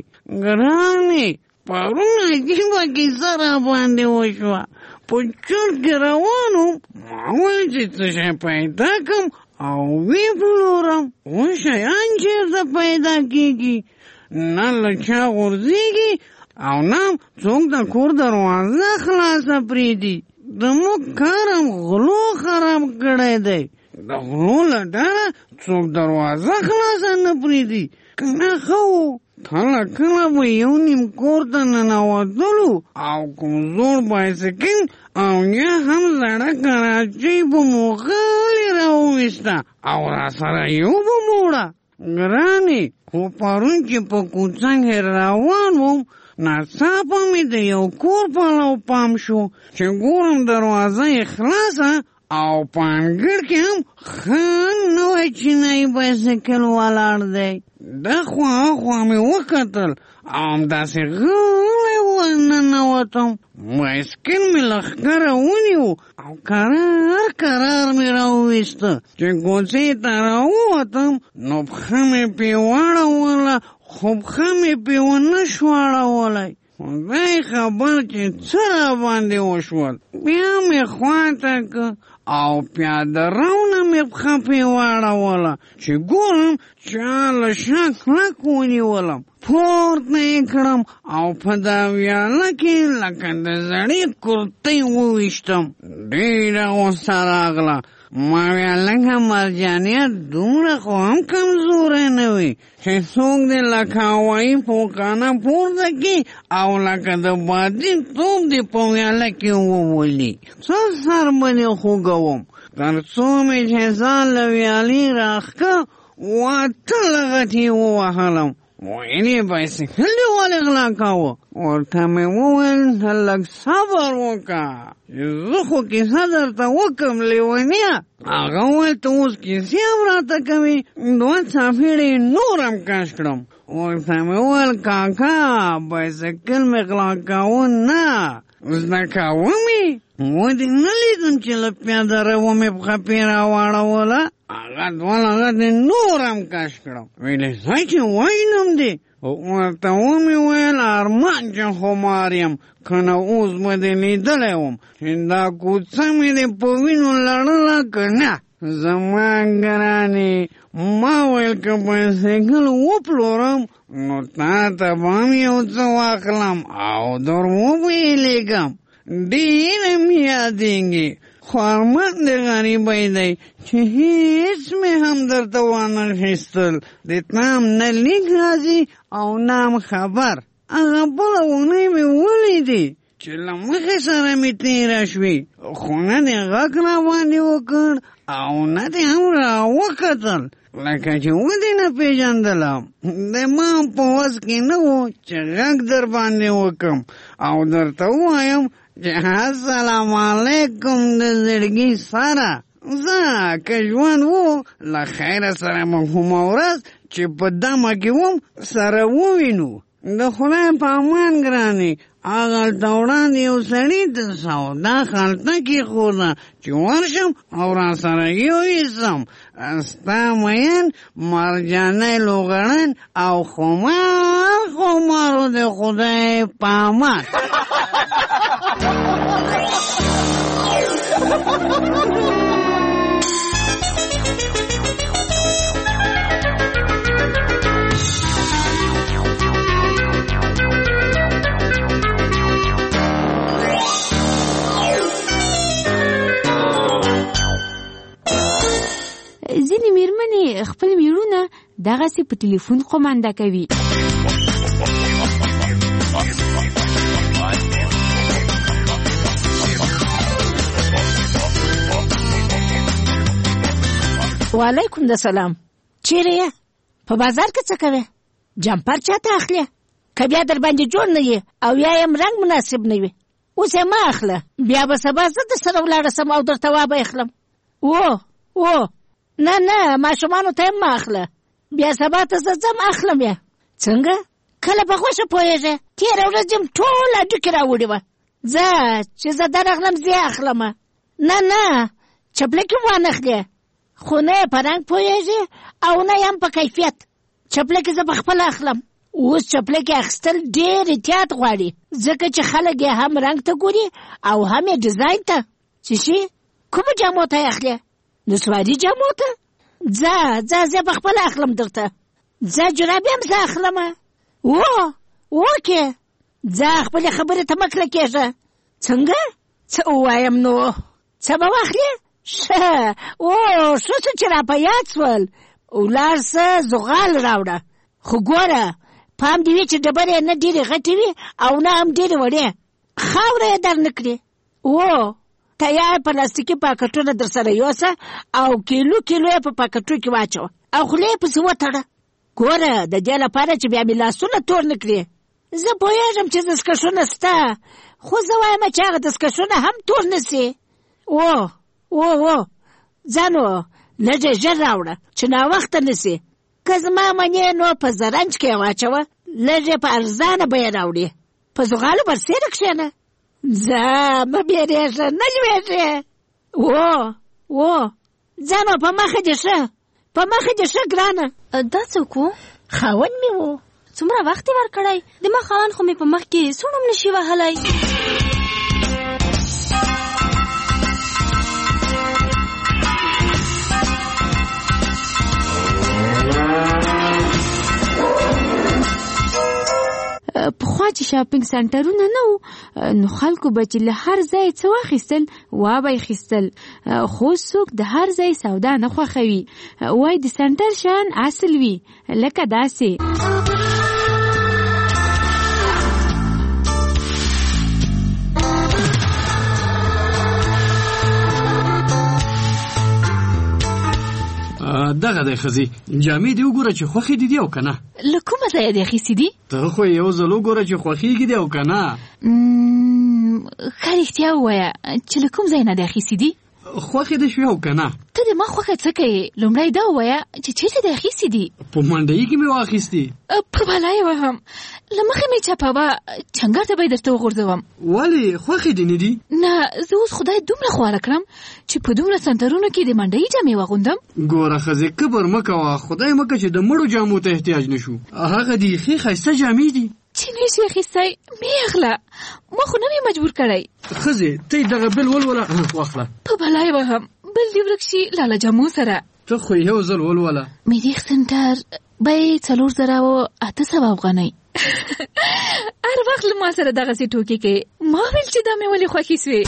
ګرانې پرون عجیبه کیسه را باندې وشوه. په چور کې روان وم، ما ویل چې څه شی پیدا کړم او ویې پلورم. اوس شیان چېرته پیدا کېږي؟ نه له چا غورځېږي او نه څوک د کور دروازه خلاصه پرېږدي. د موږ کار هم غلو خراب کړی دی. د غلو له ډاره څوک دروازه خلاصه نه پرېږدي. که نه ښه و کله کله به یو نیم کور ته ننوتلو او کوم زوړ بایسکل او یا هم زړه کراچۍ به مو غلې راوویسته او را سره یو به موړه. ګرانې خو پرون چې په کوڅه کې روان وم ناڅاپه مې د یو کور پلو پام شو چې ګورم دروازه یې خلاصه او په انګړ کې هم ښه نوی چینایي بایسکل ولاړ دی. دا خوا خوا مې وکتل او همداسې غلی ورننوتم. بایسکل مې له ښکره ونیو او کرار کرار مې راوویسته. چې کوڅې ته راووتم نو پښه مې پې واړوله خو پښه مې پې ونه شوه اړولی. خدای خبر چې څه را باندې وشول. بیا مې خواته که او پیاده روونه مې پښه پې واړوله چې ګورم چا له شا کلک ونیولم. پورته یې کړم او په دا ویاله کې لکه د زړې کرتۍ وویشتم. ډېره غوسه راغله. ما ویل لکه مرجانیه دومره خو هم کمزوری نه وي چې څوک دې لکه هوایي پوکانه پورته کړي او لکه د بادي توپ دې په ویاله کې وولي. څه سر به دې خوږوم تر څو مې چې ځان له ویالې راښکه واته لغتې ووهلم. ویل یې بایسکل دې ولې غلا کاوه؟ ورته مې وویل لږ صبر وکړه چې زه خو کیسه درته وکړم لیونیه. هغه وویل ته اوس کیسې هم راته کوې؟ دوه څاپېړې نور هم کش کړم. ورته مې وویل کاکا بایسکل مې غلا کاوه نه زده کوه مې. ودې نه لیدم چې له پیاده روه مې پښه پې راواړوله. هغه دوه لغتې نور هم کش کړم. ویلې ځای چې وینم دې. ورته ومې ویل ارمان چې خمار یم که نه اوس به دې لیدلی وم چې دا کوڅه مې دې په وینو لړله که نه. زما ګرانې ما ویل که بایسکل وپلورم نو تا ته به هم یو څه واخلم او در وبهېلېږم. ډېره مې یادېږي خو ارمان د غریبۍ دی چې هېڅ مې هم درته وانخیستل. د تا هم نه لیک راځي او نه هم خبر. هغه بله اونۍ مې ولیدې چې له مخې سره مې تېره شوې خو نه دې غږ را باندې وکړ او نه دې هم را وکتل لکه چې ودې نه پېژندلم. د ما په وس کې نه و چې غږ در باندې وکړم او درته ووایم چې السلام علیکم د زړګي سره. زه که ژوند و له خیره سره مفهومه ورځ چې په دمه کې وم سره ووینو. د خدای په امان ګرانې هغلته وړاندې یو سړي ته سودا خلطه کېښوده چې ورشم او راسره یویسم ستا مین مرجانی لوغړن او خمار خمارو د خدای په امان. ځینې میرمنې خپل میړونه دغسې په ټلیفون قومانده کوي. وعلیکم د سلام. چیرې یې؟ په بازار کې څه کوې؟ جمپر چاته اخلې؟ که بیا در باندې جوړ نه یې او یا یم رنګ مناسب نه وي اوس یې مه اخله، بیا به سبا زه در سره ولاړه سم او درته وابه اخلم. و و نه نه ماشومانو ته هم مه اخله، بیا سبا ته زه ځم اخلم یې. څنګه؟ کله په خوښه پوهېږې؟ تېره ورځ یم ټول هډوکې راوړې وه. ځه چې زه درغلم زه یې اخلمه. نه نه چپلکې م وانخلې، خو نه یې په رنګ پوهېږې او نه یې هم په کیفیت. چپلکې زه په خپله اخلم. اوس چپلکې اخیستل ډېر احتیاط غواړي، ځکه چې خلک یې هم رنګ ته ګوري او هم یې ډیزاین ته. چې شي کومو جامو ته یې اخلې؟ نسواري جامو ته؟ ځه ځه زه په خپله اخلم درته. ځه جرابې هم زه اخلمه. و وکې ځه خپلې خبرې ته مه کلکېږه. څنګه؟ څه ووایم نو؟ څه به واخلې؟ ښه او ښه څه چې را په یاد سول. ولاړ څه زغال راوړه، خو ګوره پام دې وي چې ډبرې نه ډېرې غټې وي او نه هم ډېرې وړې، خاوره یې در نه کړي. و تیار پلاستیکي پاکټونه در سره یوسه او کیلو کیلو یې په پاکټو کې واچوه او خولې یې پسې وتړه. ګوره د دې لپاره چې بیا مې لاسونه تور نه کړي. زه پوهېږم چې دستکشونه سته، خو زه وایم چې هغه دستکشونه هم تور نه سي. و و و ځه نو لږ یې ژر راوړه چې ناوخته نه سي. که زما منې نو په زرنج کې یې واچوه، لږ یې په ارزانه بیه راوړې. په زغالو برسېره کښېنه. ځه مه بیرېږه، نه لوېږې. و و ځه نو په مخه دې ښه، په مخه دې ښه ګرانه. دا څوک و؟ خاوند مې و. څومره وخت یې ورکړی؟ د ما خاوند خو مې په مخ کې سوڼ هم نشي وهلی. پخوا چې شاپینګ سنټرونه نه وو نو خلکو به چې له هر ځای څه واخیستل وابه یې خیستل، خو څوک د هر ځای سودا نه خوښوي، وای د سنټر شیان اصل وي لکه داسې. دغه دی ښځې جامې دې وګوره چې خوښې دي دي او که نه. له کومه ځایه دې اخیستې دي؟ ته خو یو ځل وګوره چې خوښېږي دي او که نه. ښه رښتیا ووایه چې له کوم ځای نه دې اخیستې دي؟ خوښې دې شوې او که نه؟ ته د ما خوښه څه کوې؟ لومړی دا ووایه چې چېرته دې اخیستې دي؟ په منډیي کې مې واخیستې. په بلا یې وهم، له مخې مې چپاوه، چنګر ته به یې درته وغورځوم. ولې خوښې دې نه دي؟ نه زه اوس خدای دومره خواره کړم چې په دومره سنټرونو کې د منډیي جامې واغوندم. ګوره ښځې کبر مه کوه، خدای مکه چې د مړو جامو ته احتیاج نه شو. هغه دې ښې ښایسته جامې دي چې نه شي اخیستی. مې اخله، ما خو نه مې مجبور کړی. ښځې ته یې دغه بل ولوله واخله. په بلا یې وهم بل دې ورک شي لاله جامو سره. ته خو یو ځل ولوله. مریخ سنټر بیې څلور زره او اته سوه افغانۍ. هر وخت له ما سره دغسې ټوکې کوې. ما ویل چې دا مې ولې خوښې سوې.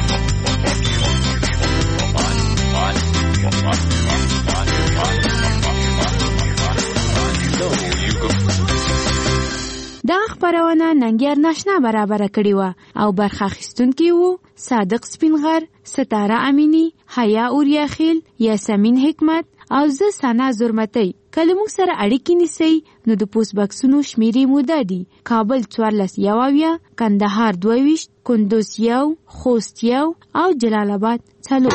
دغه خپرونه ننګیار ناشنا برابره کړې وه او برخه اخیستونکي وو صادق سپینغر، ستاره امینی، حیا اوریاخیل، یاسمین حکمت او زه ثنا زرمتی. که له موږ سره اړیکې نیسئ نو د پوسټ بکسونو شمیرې مو دا دي: کابل څوارلس یو اویا، کندهار دوه ویشت، کندوز یو، خوست یو او جلال آباد څلور.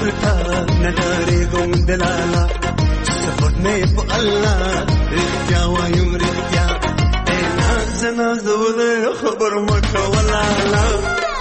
ورته نه ډارېږم دلاله سپټ مې په الله رښتیا وایم رښتیا ای ناز ناز د خبر مه کوه لاله